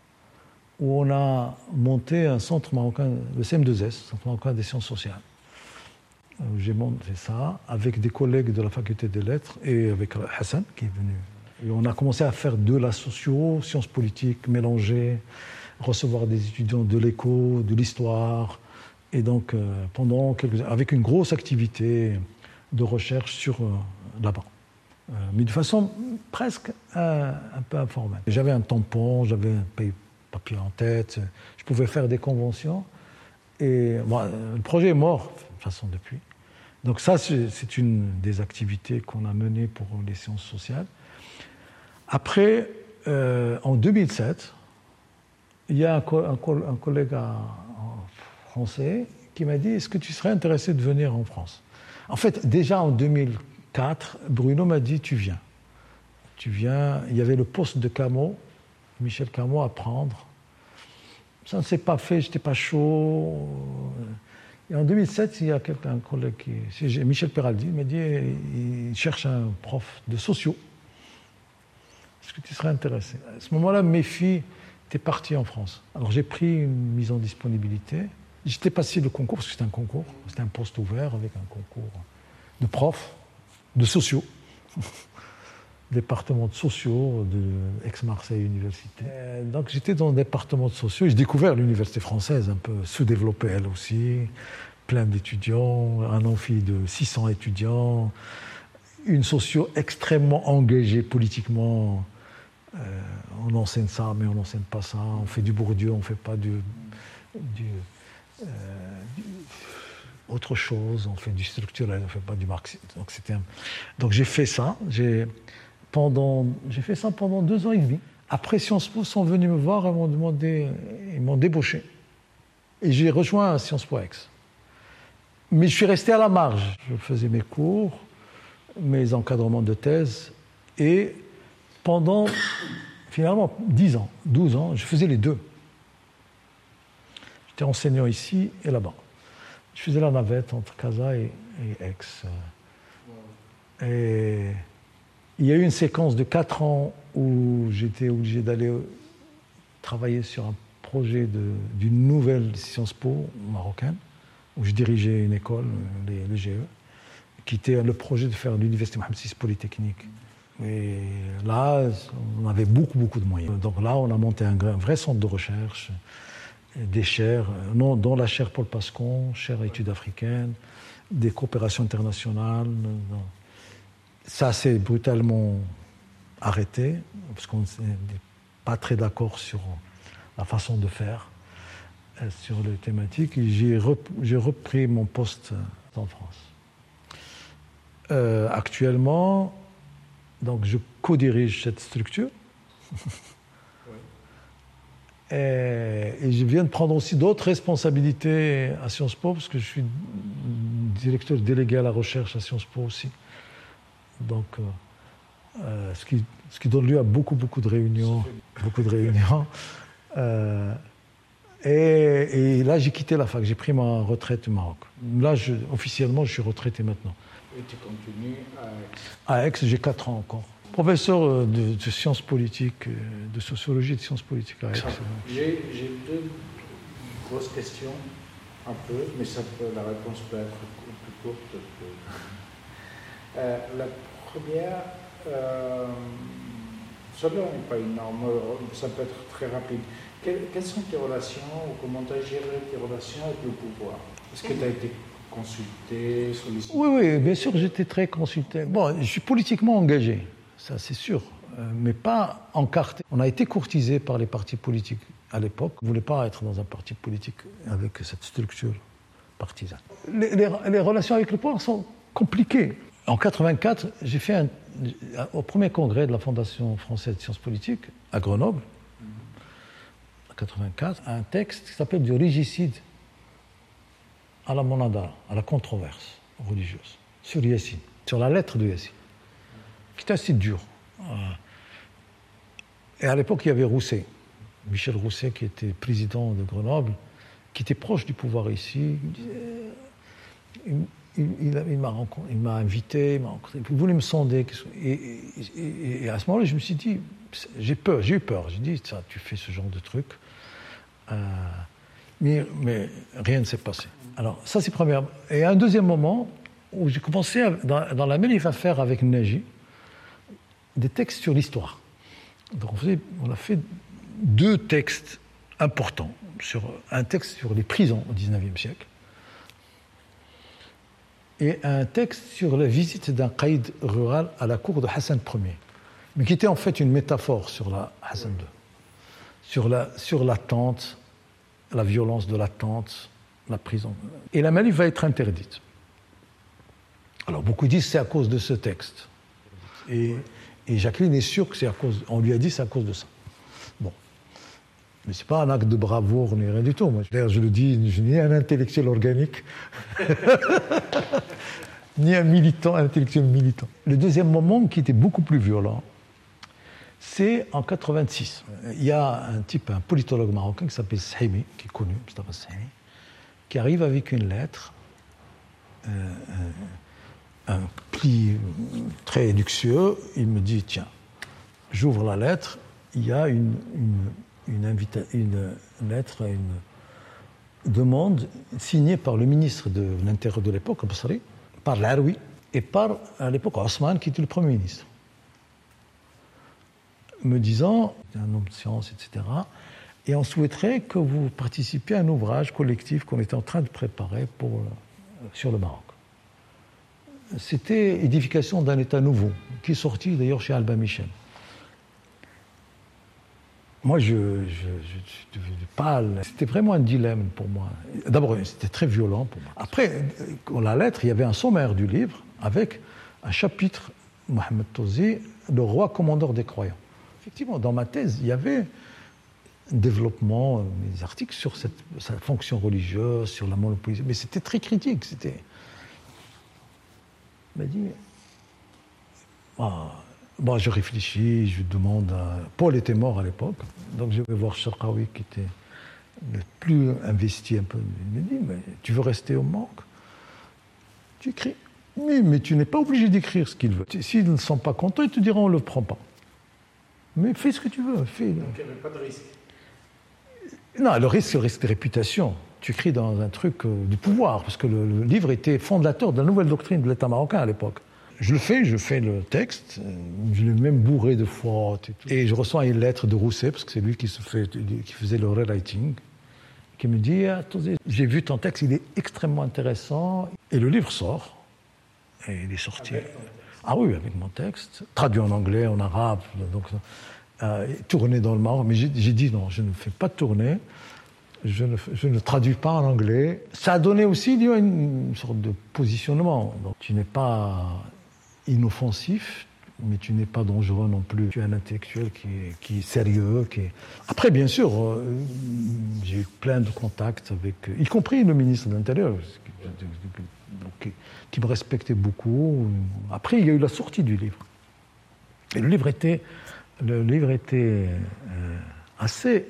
où on a monté un centre marocain, le C M deux S, Centre marocain des sciences sociales. J'ai monté ça avec des collègues de la faculté des lettres et avec Hassan qui est venu. Et on a commencé à faire de la socio, sciences politiques mélangées, recevoir des étudiants de l'éco, de l'histoire, et donc euh, pendant quelques avec une grosse activité de recherche sur euh, là-bas, euh, mais de façon presque un, un peu informelle. J'avais un tampon, j'avais un papier en tête, je pouvais faire des conventions, et bon, le projet est mort de toute façon depuis. Donc ça, c'est, c'est une des activités qu'on a menées pour les sciences sociales. Après, euh, en deux mille sept, il y a un, co- un, co- un collègue à, en français qui m'a dit « Est-ce que tu serais intéressé de venir en France ?» En fait, déjà en deux mille quatre, Bruno m'a dit « Tu viens. Tu viens. » Il y avait le poste de Camo, Michel Camo, à prendre. Ça ne s'est pas fait, je n'étais pas chaud. Et en deux mille sept, il y a quelqu'un, un collègue, qui, c'est Michel Peraldi, il m'a dit il cherche un prof de sociaux. Est-ce que tu serais intéressé? À ce moment-là, mes filles étaient parties en France. Alors j'ai pris une mise en disponibilité. J'étais passé le concours, parce que c'était un concours, c'était un poste ouvert avec un concours de prof, de sociaux. Département de sociaux de Aix-Marseille Université. Et donc j'étais dans le département de sociaux et j'ai découvert l'université française, un peu sous-développée elle aussi, plein d'étudiants, un amphi de six cents étudiants, une socio extrêmement engagée politiquement. Euh, on enseigne ça, mais on n'enseigne pas ça. On fait du Bourdieu, on ne fait pas du, du, euh, du autre chose. On fait du structurel, on ne fait pas du marxisme. Donc, c'était un... donc j'ai fait ça. J'ai Pendant, j'ai fait ça pendant deux ans et demi. Après, Sciences Po sont venus me voir et m'ont demandé, ils m'ont débauché. Et j'ai rejoint Sciences Po Aix. Mais je suis resté à la marge. Je faisais mes cours, mes encadrements de thèse, et pendant finalement dix ans, douze ans, je faisais les deux. J'étais enseignant ici et là-bas. Je faisais la navette entre Casa et, et Aix. Et il y a eu une séquence de quatre ans où j'étais obligé d'aller travailler sur un projet de, d'une nouvelle Sciences Po marocaine, où je dirigeais une école, les, les G E, qui était le projet de faire l'université Mohamed six Polytechnique. Et là, on avait beaucoup, beaucoup de moyens. Donc là, on a monté un vrai centre de recherche, des chaires, dont la chaire Paul Pascon, chaire études africaines, des coopérations internationales. Ça s'est brutalement arrêté, parce qu'on n'est pas très d'accord sur la façon de faire, sur les thématiques. Et j'ai, rep, j'ai repris mon poste en France. Euh, actuellement, donc je co-dirige cette structure. et, et je viens de prendre aussi d'autres responsabilités à Sciences Po, parce que je suis directeur délégué à la recherche à Sciences Po aussi. Donc, euh, euh, ce, qui, ce qui donne lieu à beaucoup, beaucoup de réunions. Beaucoup de réunions. Euh, et, et là, j'ai quitté la fac, j'ai pris ma retraite au Maroc. Là, je, officiellement, je suis retraité maintenant. Et tu continues à Aix? À Aix, j'ai quatre ans encore. Professeur de, de sciences politiques, de sociologie et de sciences politiques à Aix. J'ai, j'ai deux grosses questions, un peu, mais ça peut, la réponse peut être plus courte. Euh, la première, euh, cela n'est pas énorme, ça peut être très rapide. Quelles, quelles sont tes relations, ou comment tu as géré tes relations avec le pouvoir? Est-ce que tu as été consulté, sollicité? Oui, oui, bien sûr, j'étais très consulté. Bon, je suis politiquement engagé, ça c'est sûr, mais pas encarté. On a été courtisé par les partis politiques à l'époque. On ne voulait pas être dans un parti politique avec cette structure partisane. Les, les, les relations avec le pouvoir sont compliquées. En quatre-vingt-quatre, j'ai fait un, au premier congrès de la Fondation française de sciences politiques à Grenoble, en quatre-vingt-quatre, un texte qui s'appelle du régicide à la monada, à la controverse religieuse, sur Yassine, sur la lettre de Yassine, qui était assez dur. Et à l'époque, il y avait Rousset, Michel Rousset, qui était président de Grenoble, qui était proche du pouvoir ici. Il, il, il, il, m'a, il m'a invité, il, m'a rencontré, il voulait me sonder. Et, et, et, et à ce moment-là, je me suis dit, j'ai peur, j'ai eu peur. J'ai dit, ça, tu fais ce genre de truc. Euh, mais, mais rien ne s'est passé. Alors, ça, c'est première. Et un deuxième moment où j'ai commencé, à, dans, dans la même affaire avec Naji, des textes sur l'histoire. Donc, on, faisait, on a fait deux textes importants. Sur, un texte sur les prisons au dix-neuvième siècle et un texte sur la visite d'un caïd rural à la cour de Hassan Ier, mais qui était en fait une métaphore sur la Hassan deux, sur, la, sur l'attente, la violence de l'attente, la prison. Et la manif va être interdite. Alors beaucoup disent que c'est à cause de ce texte. Et, et Jacqueline est sûre que c'est à cause, on lui a dit que c'est à cause de ça. Bon. Mais ce n'est pas un acte de bravoure ni rien du tout. Moi, d'ailleurs, je le dis, je suis ni un intellectuel organique, ni un militant, un intellectuel militant. Le deuxième moment, qui était beaucoup plus violent, c'est en quatre-vingt-six. Il y a un type, un politologue marocain qui s'appelle Sahimi, qui est connu, Mustafa Sahimi, qui arrive avec une lettre, euh, un, un pli très luxueux. Il me dit, tiens, j'ouvre la lettre, il y a une... une Une, invita- une lettre, une demande signée par le ministre de l'Intérieur de l'époque, Bassari, par l'Aroui, et par, à l'époque, Osman, qui était le Premier ministre, me disant, un homme de science, et cetera, et on souhaiterait que vous participiez à un ouvrage collectif qu'on était en train de préparer pour, sur le Maroc. C'était Édification d'un État nouveau, qui est sorti d'ailleurs chez Albin Michel. Moi, je, je, je, je suis devenu pâle. C'était vraiment un dilemme pour moi. D'abord, c'était très violent pour moi. Après, dans la lettre, il y avait un sommaire du livre avec un chapitre, Mohamed Touzi, le roi commandeur des croyants. Effectivement, dans ma thèse, il y avait un développement, des articles sur cette, sa fonction religieuse, sur la monopolisation, mais c'était très critique. C'était... Il m'a dit... Ah, bon, je réfléchis, je demande à... Paul était mort à l'époque, donc je vais voir Charqaoui qui était le plus investi un peu. Il me dit, mais tu veux rester au Maroc? Tu écris. Mais, mais tu n'es pas obligé d'écrire ce qu'ils veulent. S'ils ne sont pas contents, ils te diront, on ne le prend pas. Mais fais ce que tu veux. Fais. Donc il n'y avait pas de risque. Non, le risque, c'est le risque de réputation. Tu écris dans un truc euh, du pouvoir, parce que le, le livre était fondateur de la nouvelle doctrine de l'État marocain à l'époque. Je le fais, je fais le texte, je l'ai même bourré de fautes et tout. Et je reçois une lettre de Rousset, parce que c'est lui qui, se fait, qui faisait le rewriting, qui me dit, attendez, j'ai vu ton texte, il est extrêmement intéressant. Et le livre sort, et il est sorti. Ah oui, avec mon texte, traduit en anglais, en arabe, donc euh, tourné dans le Maroc. Mais j'ai, j'ai dit, non, je ne fais pas de tournée, je ne, je ne traduis pas en anglais. Ça a donné aussi une, une sorte de positionnement. Donc, tu n'es pas inoffensif, mais tu n'es pas dangereux non plus. Tu es un intellectuel qui est, qui est sérieux. Qui est... Après, bien sûr, euh, j'ai eu plein de contacts avec, y compris le ministre de l'Intérieur, qui, qui me respectait beaucoup. Après, il y a eu la sortie du livre. Et le livre était, le livre était euh, assez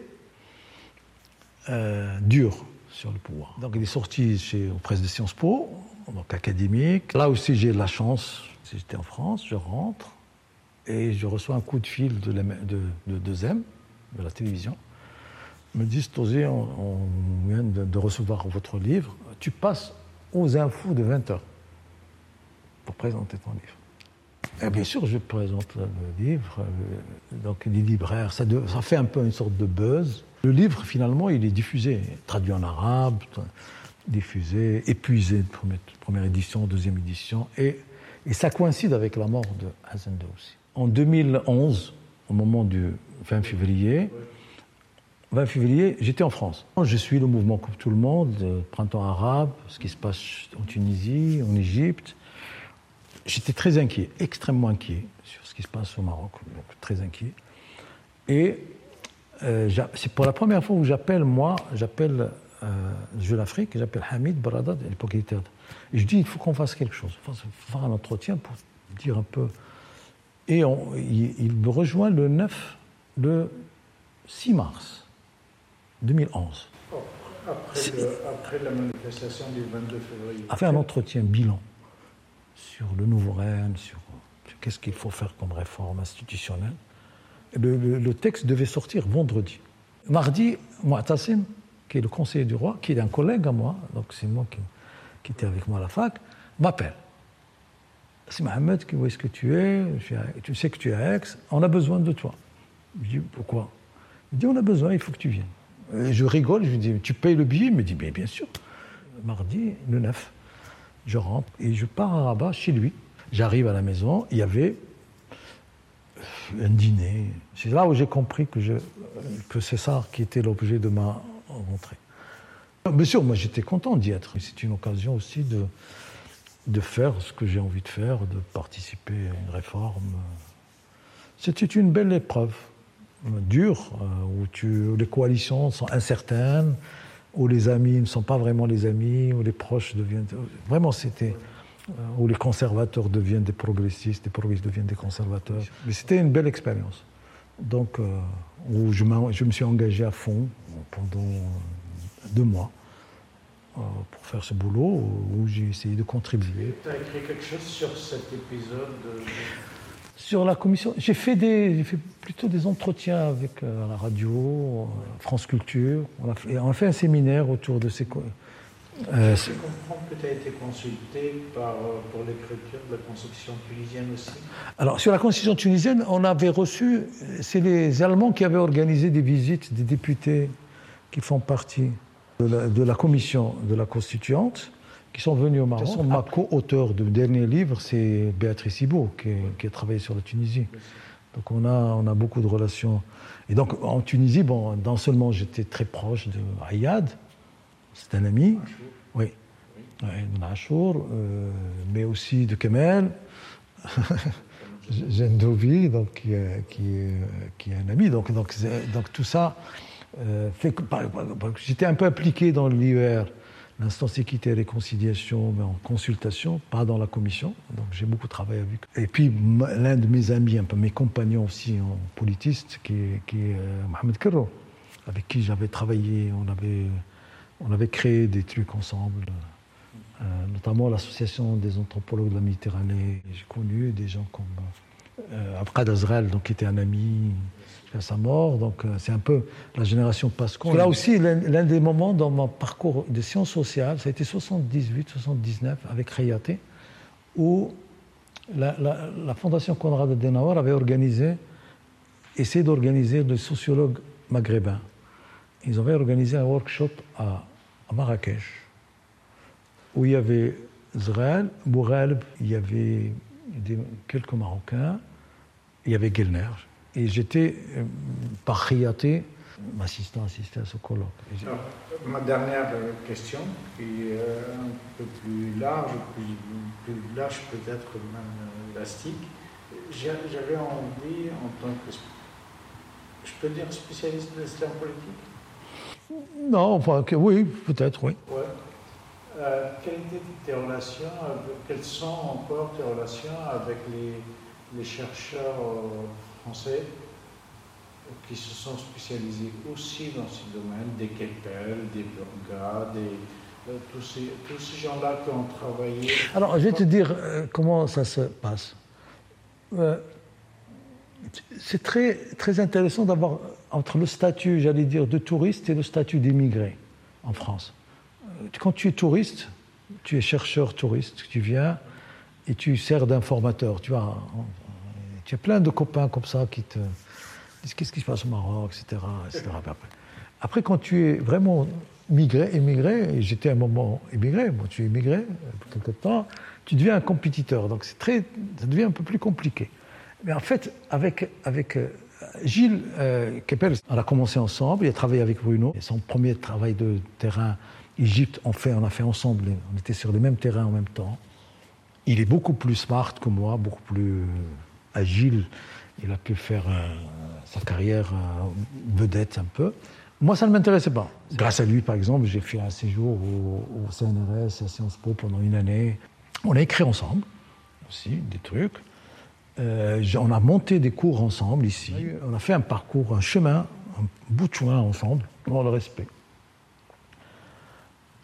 euh, dur sur le pouvoir. Donc, il est sorti chez, aux presses de Sciences Po, donc académique. Là aussi, j'ai de la chance. J'étais en France, je rentre et je reçois un coup de fil de, la, de, de, de Zem, de la télévision. Ils me disent, Touzi, on, on vient de, de recevoir votre livre. Tu passes aux infos de vingt heures pour présenter ton livre. Et bien sûr, je présente le livre. Donc, les libraires, ça, de, ça fait un peu une sorte de buzz. Le livre, finalement, il est diffusé, traduit en arabe, diffusé, épuisé, première, première édition, deuxième édition. Et Et ça coïncide avec la mort de Hassan deux aussi. En deux mille onze, au moment du vingt février, vingt février, j'étais en France. Je suis le mouvement comme tout le monde, le printemps arabe, ce qui se passe en Tunisie, en Égypte. J'étais très inquiet, extrêmement inquiet sur ce qui se passe au Maroc, donc très inquiet. Et euh, c'est pour la première fois où j'appelle, moi, j'appelle euh, Jeune Afrique, j'appelle Hamid Baradat, à l'époque il était... Et je dis, il faut qu'on fasse quelque chose, il faut faire un entretien pour dire un peu. Et on, il, il me rejoint le neuf, le six mars deux mille onze. Oh, Après, le, après la manifestation du vingt-deux février. A fait un entretien bilan sur le nouveau règne, sur, sur qu'est-ce qu'il faut faire comme réforme institutionnelle. Le, le, le texte devait sortir vendredi. Mardi, Mu'tasim, qui est le conseiller du roi, qui est un collègue à moi, donc c'est moi qui, qui était avec moi à la fac, m'appelle. C'est Mohamed, où est-ce que tu es? Tu sais que tu es à Aix, on a besoin de toi. Je dis, pourquoi? Il me dit, on a besoin, il faut que tu viennes. Et je rigole, je lui dis, tu payes le billet? Il me dit, bien, bien sûr. Mardi, le neuf, je rentre et je pars à Rabat chez lui. J'arrive à la maison, il y avait un dîner. C'est là où j'ai compris que, je, que c'est ça qui était l'objet de ma rentrée. Bien sûr, moi j'étais content d'y être. C'est une occasion aussi de, de faire ce que j'ai envie de faire, de participer à une réforme. C'était une belle épreuve, dure, où, tu, où les coalitions sont incertaines, où les amis ne sont pas vraiment les amis, où les proches deviennent... Vraiment, c'était... où les conservateurs deviennent des progressistes, des progressistes deviennent des conservateurs. Mais c'était une belle expérience. Donc, euh, où je, je me suis engagé à fond pendant deux mois euh, pour faire ce boulot, où j'ai essayé de contribuer. Tu as écrit quelque chose sur cet épisode de... Sur la commission, j'ai fait, des, j'ai fait plutôt des entretiens avec euh, la radio, euh, France Culture. On a, fait, on a fait un séminaire autour de ces... Euh, je comprends que tu as été consulté par, pour l'écriture de la Constitution tunisienne aussi. Alors, sur la Constitution tunisienne, on avait reçu, c'est les Allemands qui avaient organisé des visites des députés qui font partie de la, de la commission de la Constituante, qui sont venus au Maroc. De toute façon, ma co-auteure du dernier livre, c'est Béatrice Ibo, qui, qui a travaillé sur la Tunisie. Donc, on a, on a beaucoup de relations. Et donc, en Tunisie, bon, non seulement j'étais très proche de Ayad, c'est un ami, oui, oui. de Nachour, euh, mais aussi de Kemel, Gendovi, donc qui est, qui, est, qui est un ami. Donc, donc, donc tout ça euh, fait que bah, bah, j'étais un peu impliqué dans l'I E R, l'instance équité et réconciliation, mais en consultation, pas dans la commission. Donc j'ai beaucoup travaillé avec. Et puis l'un de mes amis, un peu mes compagnons aussi en politiste, qui est, qui est euh, Mohamed Kerro, avec qui j'avais travaillé, on avait On avait créé des trucs ensemble, euh, notamment l'association des anthropologues de la Méditerranée. J'ai connu des gens comme euh, Abqad Azrael, donc, qui était un ami à sa mort. Donc euh, c'est un peu la génération Pascon. Là aussi, l'un, l'un des moments dans mon parcours de sciences sociales, ça a été soixante-dix-huit soixante-dix-neuf avec Khayaté, où la, la, la Fondation Konrad Adenauer avait organisé, essayé d'organiser des sociologues maghrébins. Ils avaient organisé un workshop à, à Marrakech, où il y avait Zrael, Bourelb, il y avait des, quelques Marocains, il y avait Guelner. Et j'étais, euh, par Khiyaté, m'assistant assisté à ce colloque. Alors, ma dernière question, qui est un peu plus large, plus, plus large peut-être même élastique. J'avais envie, en tant que, je peux dire spécialiste de l'islam politique? Non, enfin, que, oui, peut-être, oui. Ouais. Euh, quelles étaient tes relations, avec, quelles sont encore tes relations avec les, les chercheurs français qui se sont spécialisés aussi dans ce domaine, des Keppel, des Burga, des, euh, tous, ces, tous ces gens-là qui ont travaillé? Alors, je vais te dire euh, comment ça se passe. Euh, c'est très, très intéressant d'avoir entre le statut, j'allais dire, de touriste et le statut d'émigré en France. Quand tu es touriste, tu es chercheur touriste, tu viens et tu sers d'informateur. Tu as, tu as plein de copains comme ça qui te disent qu'est-ce qui se passe au Maroc, et cetera, et cetera. Après, après, quand tu es vraiment migré, émigré, et j'étais à un moment émigré, moi tu es émigré pour quelque temps, tu deviens un compétiteur. Donc c'est très, ça devient un peu plus compliqué. Mais en fait, avec, avec euh, Gilles euh, Keppel, on a commencé ensemble, il a travaillé avec Bruno. Et son premier travail de terrain, Égypte, on, fait, on a fait ensemble, on était sur les mêmes terrains en même temps. Il est beaucoup plus smart que moi, beaucoup plus agile. Il a pu faire euh, sa carrière euh, vedette un peu. Moi, ça ne m'intéressait pas. Grâce à lui, par exemple, j'ai fait un séjour au, au C N R S, à Sciences Po pendant une année. On a écrit ensemble aussi des trucs. Euh, on a monté des cours ensemble ici. On a fait un parcours, un chemin, un bout de chemin ensemble, dans le respect.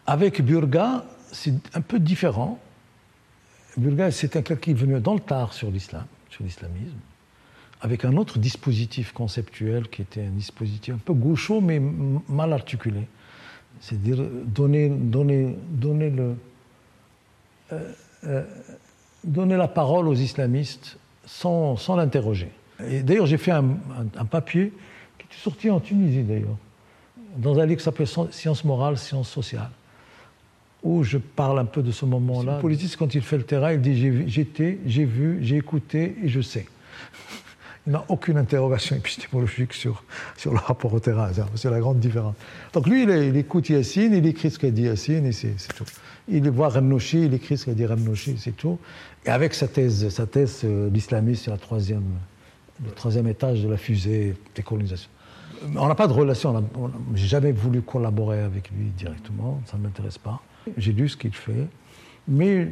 Avec Burga, c'est un peu différent. Burga, c'est quelqu'un qui est venu dans le tard sur l'islam, sur l'islamisme, avec un autre dispositif conceptuel qui était un dispositif un peu gaucho, mais mal articulé. C'est-à-dire donner, donner, donner, le, euh, euh, donner la parole aux islamistes sans, sans l'interroger. Et d'ailleurs, j'ai fait un, un, un papier qui est sorti en Tunisie, d'ailleurs, dans un livre qui s'appelle « Sciences morales, sciences sociales », où je parle un peu de ce moment-là. Le politique, quand il fait le terrain, il dit « j'étais, j'ai vu, j'ai écouté et je sais ». Il n'a aucune interrogation épistémologique sur, sur le rapport au terrain. C'est la grande différence. Donc lui, il, il écoute Yassine, il écrit ce qu'a dit Yassine, et c'est, c'est tout. Il voit Ramnouchi, il écrit ce qu'a dit Ramnouchi, c'est tout. Et avec sa thèse, sa thèse euh, l'islamiste, c'est la troisième, le troisième étage de la fusée décolonisation. On n'a pas de relation, je n'ai jamais voulu collaborer avec lui directement, ça ne m'intéresse pas. J'ai lu ce qu'il fait, mais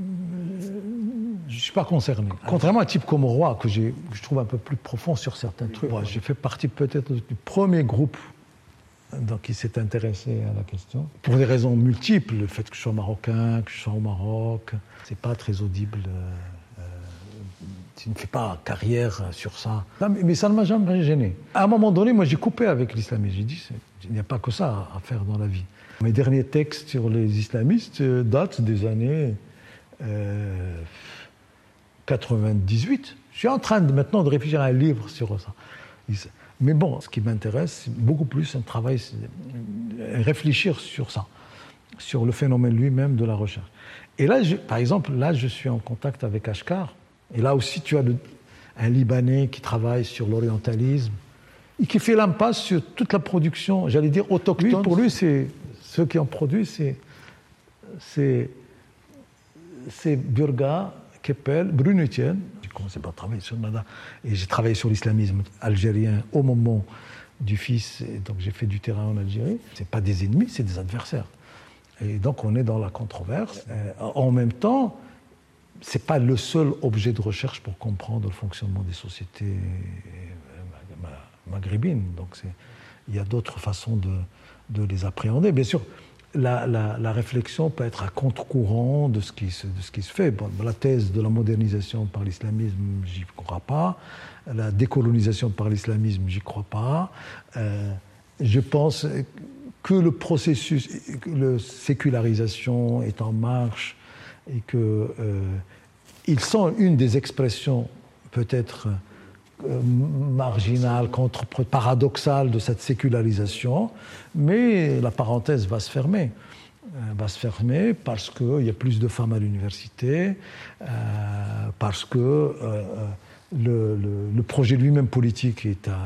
je ne suis pas concerné. Contrairement à un type comme Roy, que, j'ai, que je trouve un peu plus profond sur certains trucs. Moi, j'ai fait partie peut-être du premier groupe donc, qui s'est intéressé à la question. Pour des raisons multiples, le fait que je sois marocain, que je sois au Maroc, c'est pas très audible. Euh, tu ne fais pas carrière sur ça. Non, mais, mais ça ne m'a jamais gêné. À un moment donné, moi, j'ai coupé avec l'islamisme. J'ai dit, il n'y a pas que ça à faire dans la vie. Mes derniers textes sur les islamistes datent des années euh, quatre-vingt-dix-huit. Je suis en train de, maintenant de réfléchir à un livre sur ça. Mais bon, ce qui m'intéresse, c'est beaucoup plus un travail, réfléchir sur ça, sur le phénomène lui-même de la recherche. Et là, je, par exemple, là, je suis en contact avec Ashkar. Et là aussi, tu as le, un Libanais qui travaille sur l'orientalisme et qui fait l'impasse sur toute la production, j'allais dire autochtone. Lui, pour lui, c'est, ceux qui en produisent, c'est, c'est, c'est Burga, Keppel, Brunetienne. J'ai commencé par travailler sur Nada et j'ai travaillé sur l'islamisme algérien au moment du fils, et donc j'ai fait du terrain en Algérie. Ce n'est pas des ennemis, c'est des adversaires. Et donc on est dans la controverse. Euh, en même temps, ce n'est pas le seul objet de recherche pour comprendre le fonctionnement des sociétés maghrébines. Donc c'est, il y a d'autres façons de, de les appréhender. Bien sûr, la, la, la réflexion peut être à contre-courant de ce qui se, de ce qui se fait. Bon, la thèse de la modernisation par l'islamisme, j'y crois pas. La décolonisation par l'islamisme, j'y crois pas. Euh, je pense que le processus, que la sécularisation est en marche et que euh, ils sont une des expressions peut-être euh, marginales, contre, paradoxales de cette sécularisation, mais la parenthèse va se fermer. Euh, va se fermer parce qu'il y a plus de femmes à l'université, euh, parce que euh, le, le, le projet lui-même politique est, à,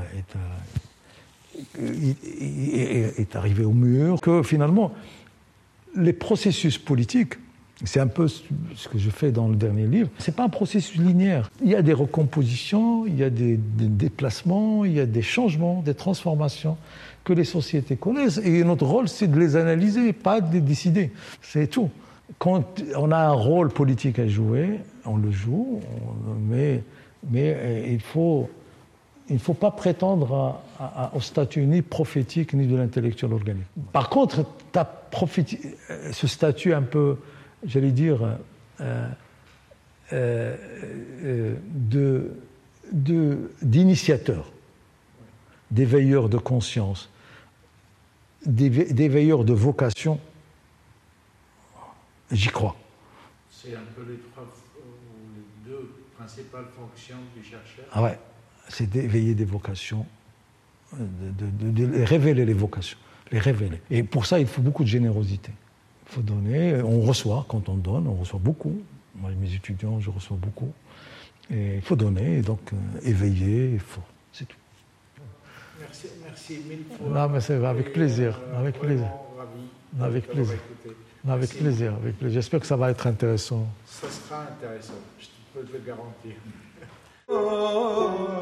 est, à, est, est arrivé au mur, que finalement, les processus politiques, c'est un peu ce que je fais dans le dernier livre, c'est pas un processus linéaire. Il y a des recompositions, il y a des, des déplacements, il y a des changements, des transformations que les sociétés connaissent. Et notre rôle, c'est de les analyser, pas de les décider. C'est tout. Quand on a un rôle politique à jouer, on le joue, on, mais, mais il faut... Il ne faut pas prétendre à, à, au statut ni prophétique ni de l'intellectuel organique. Par contre, ta prophéti- ce statut un peu, j'allais dire, euh, euh, euh, de, de, d'initiateur, d'éveilleur de conscience, d'éve- d'éveilleur de vocation, j'y crois. C'est un peu les trois, les deux principales fonctions du chercheur. Ah ouais. C'est d'éveiller des vocations, de, de, de, de révéler les vocations, les révéler. Et pour ça, il faut beaucoup de générosité. Il faut donner, on reçoit, quand on donne, on reçoit beaucoup. Moi, mes étudiants, je reçois beaucoup. Et il faut donner, et donc euh, éveiller, il faut, c'est tout. Merci, merci mille fois. Non, mais c'est avec plaisir, euh, avec plaisir. Ravi avec plaisir. Avec merci. plaisir, avec plaisir. J'espère que ça va être intéressant. Ça sera intéressant, je peux te le garantir. Oh,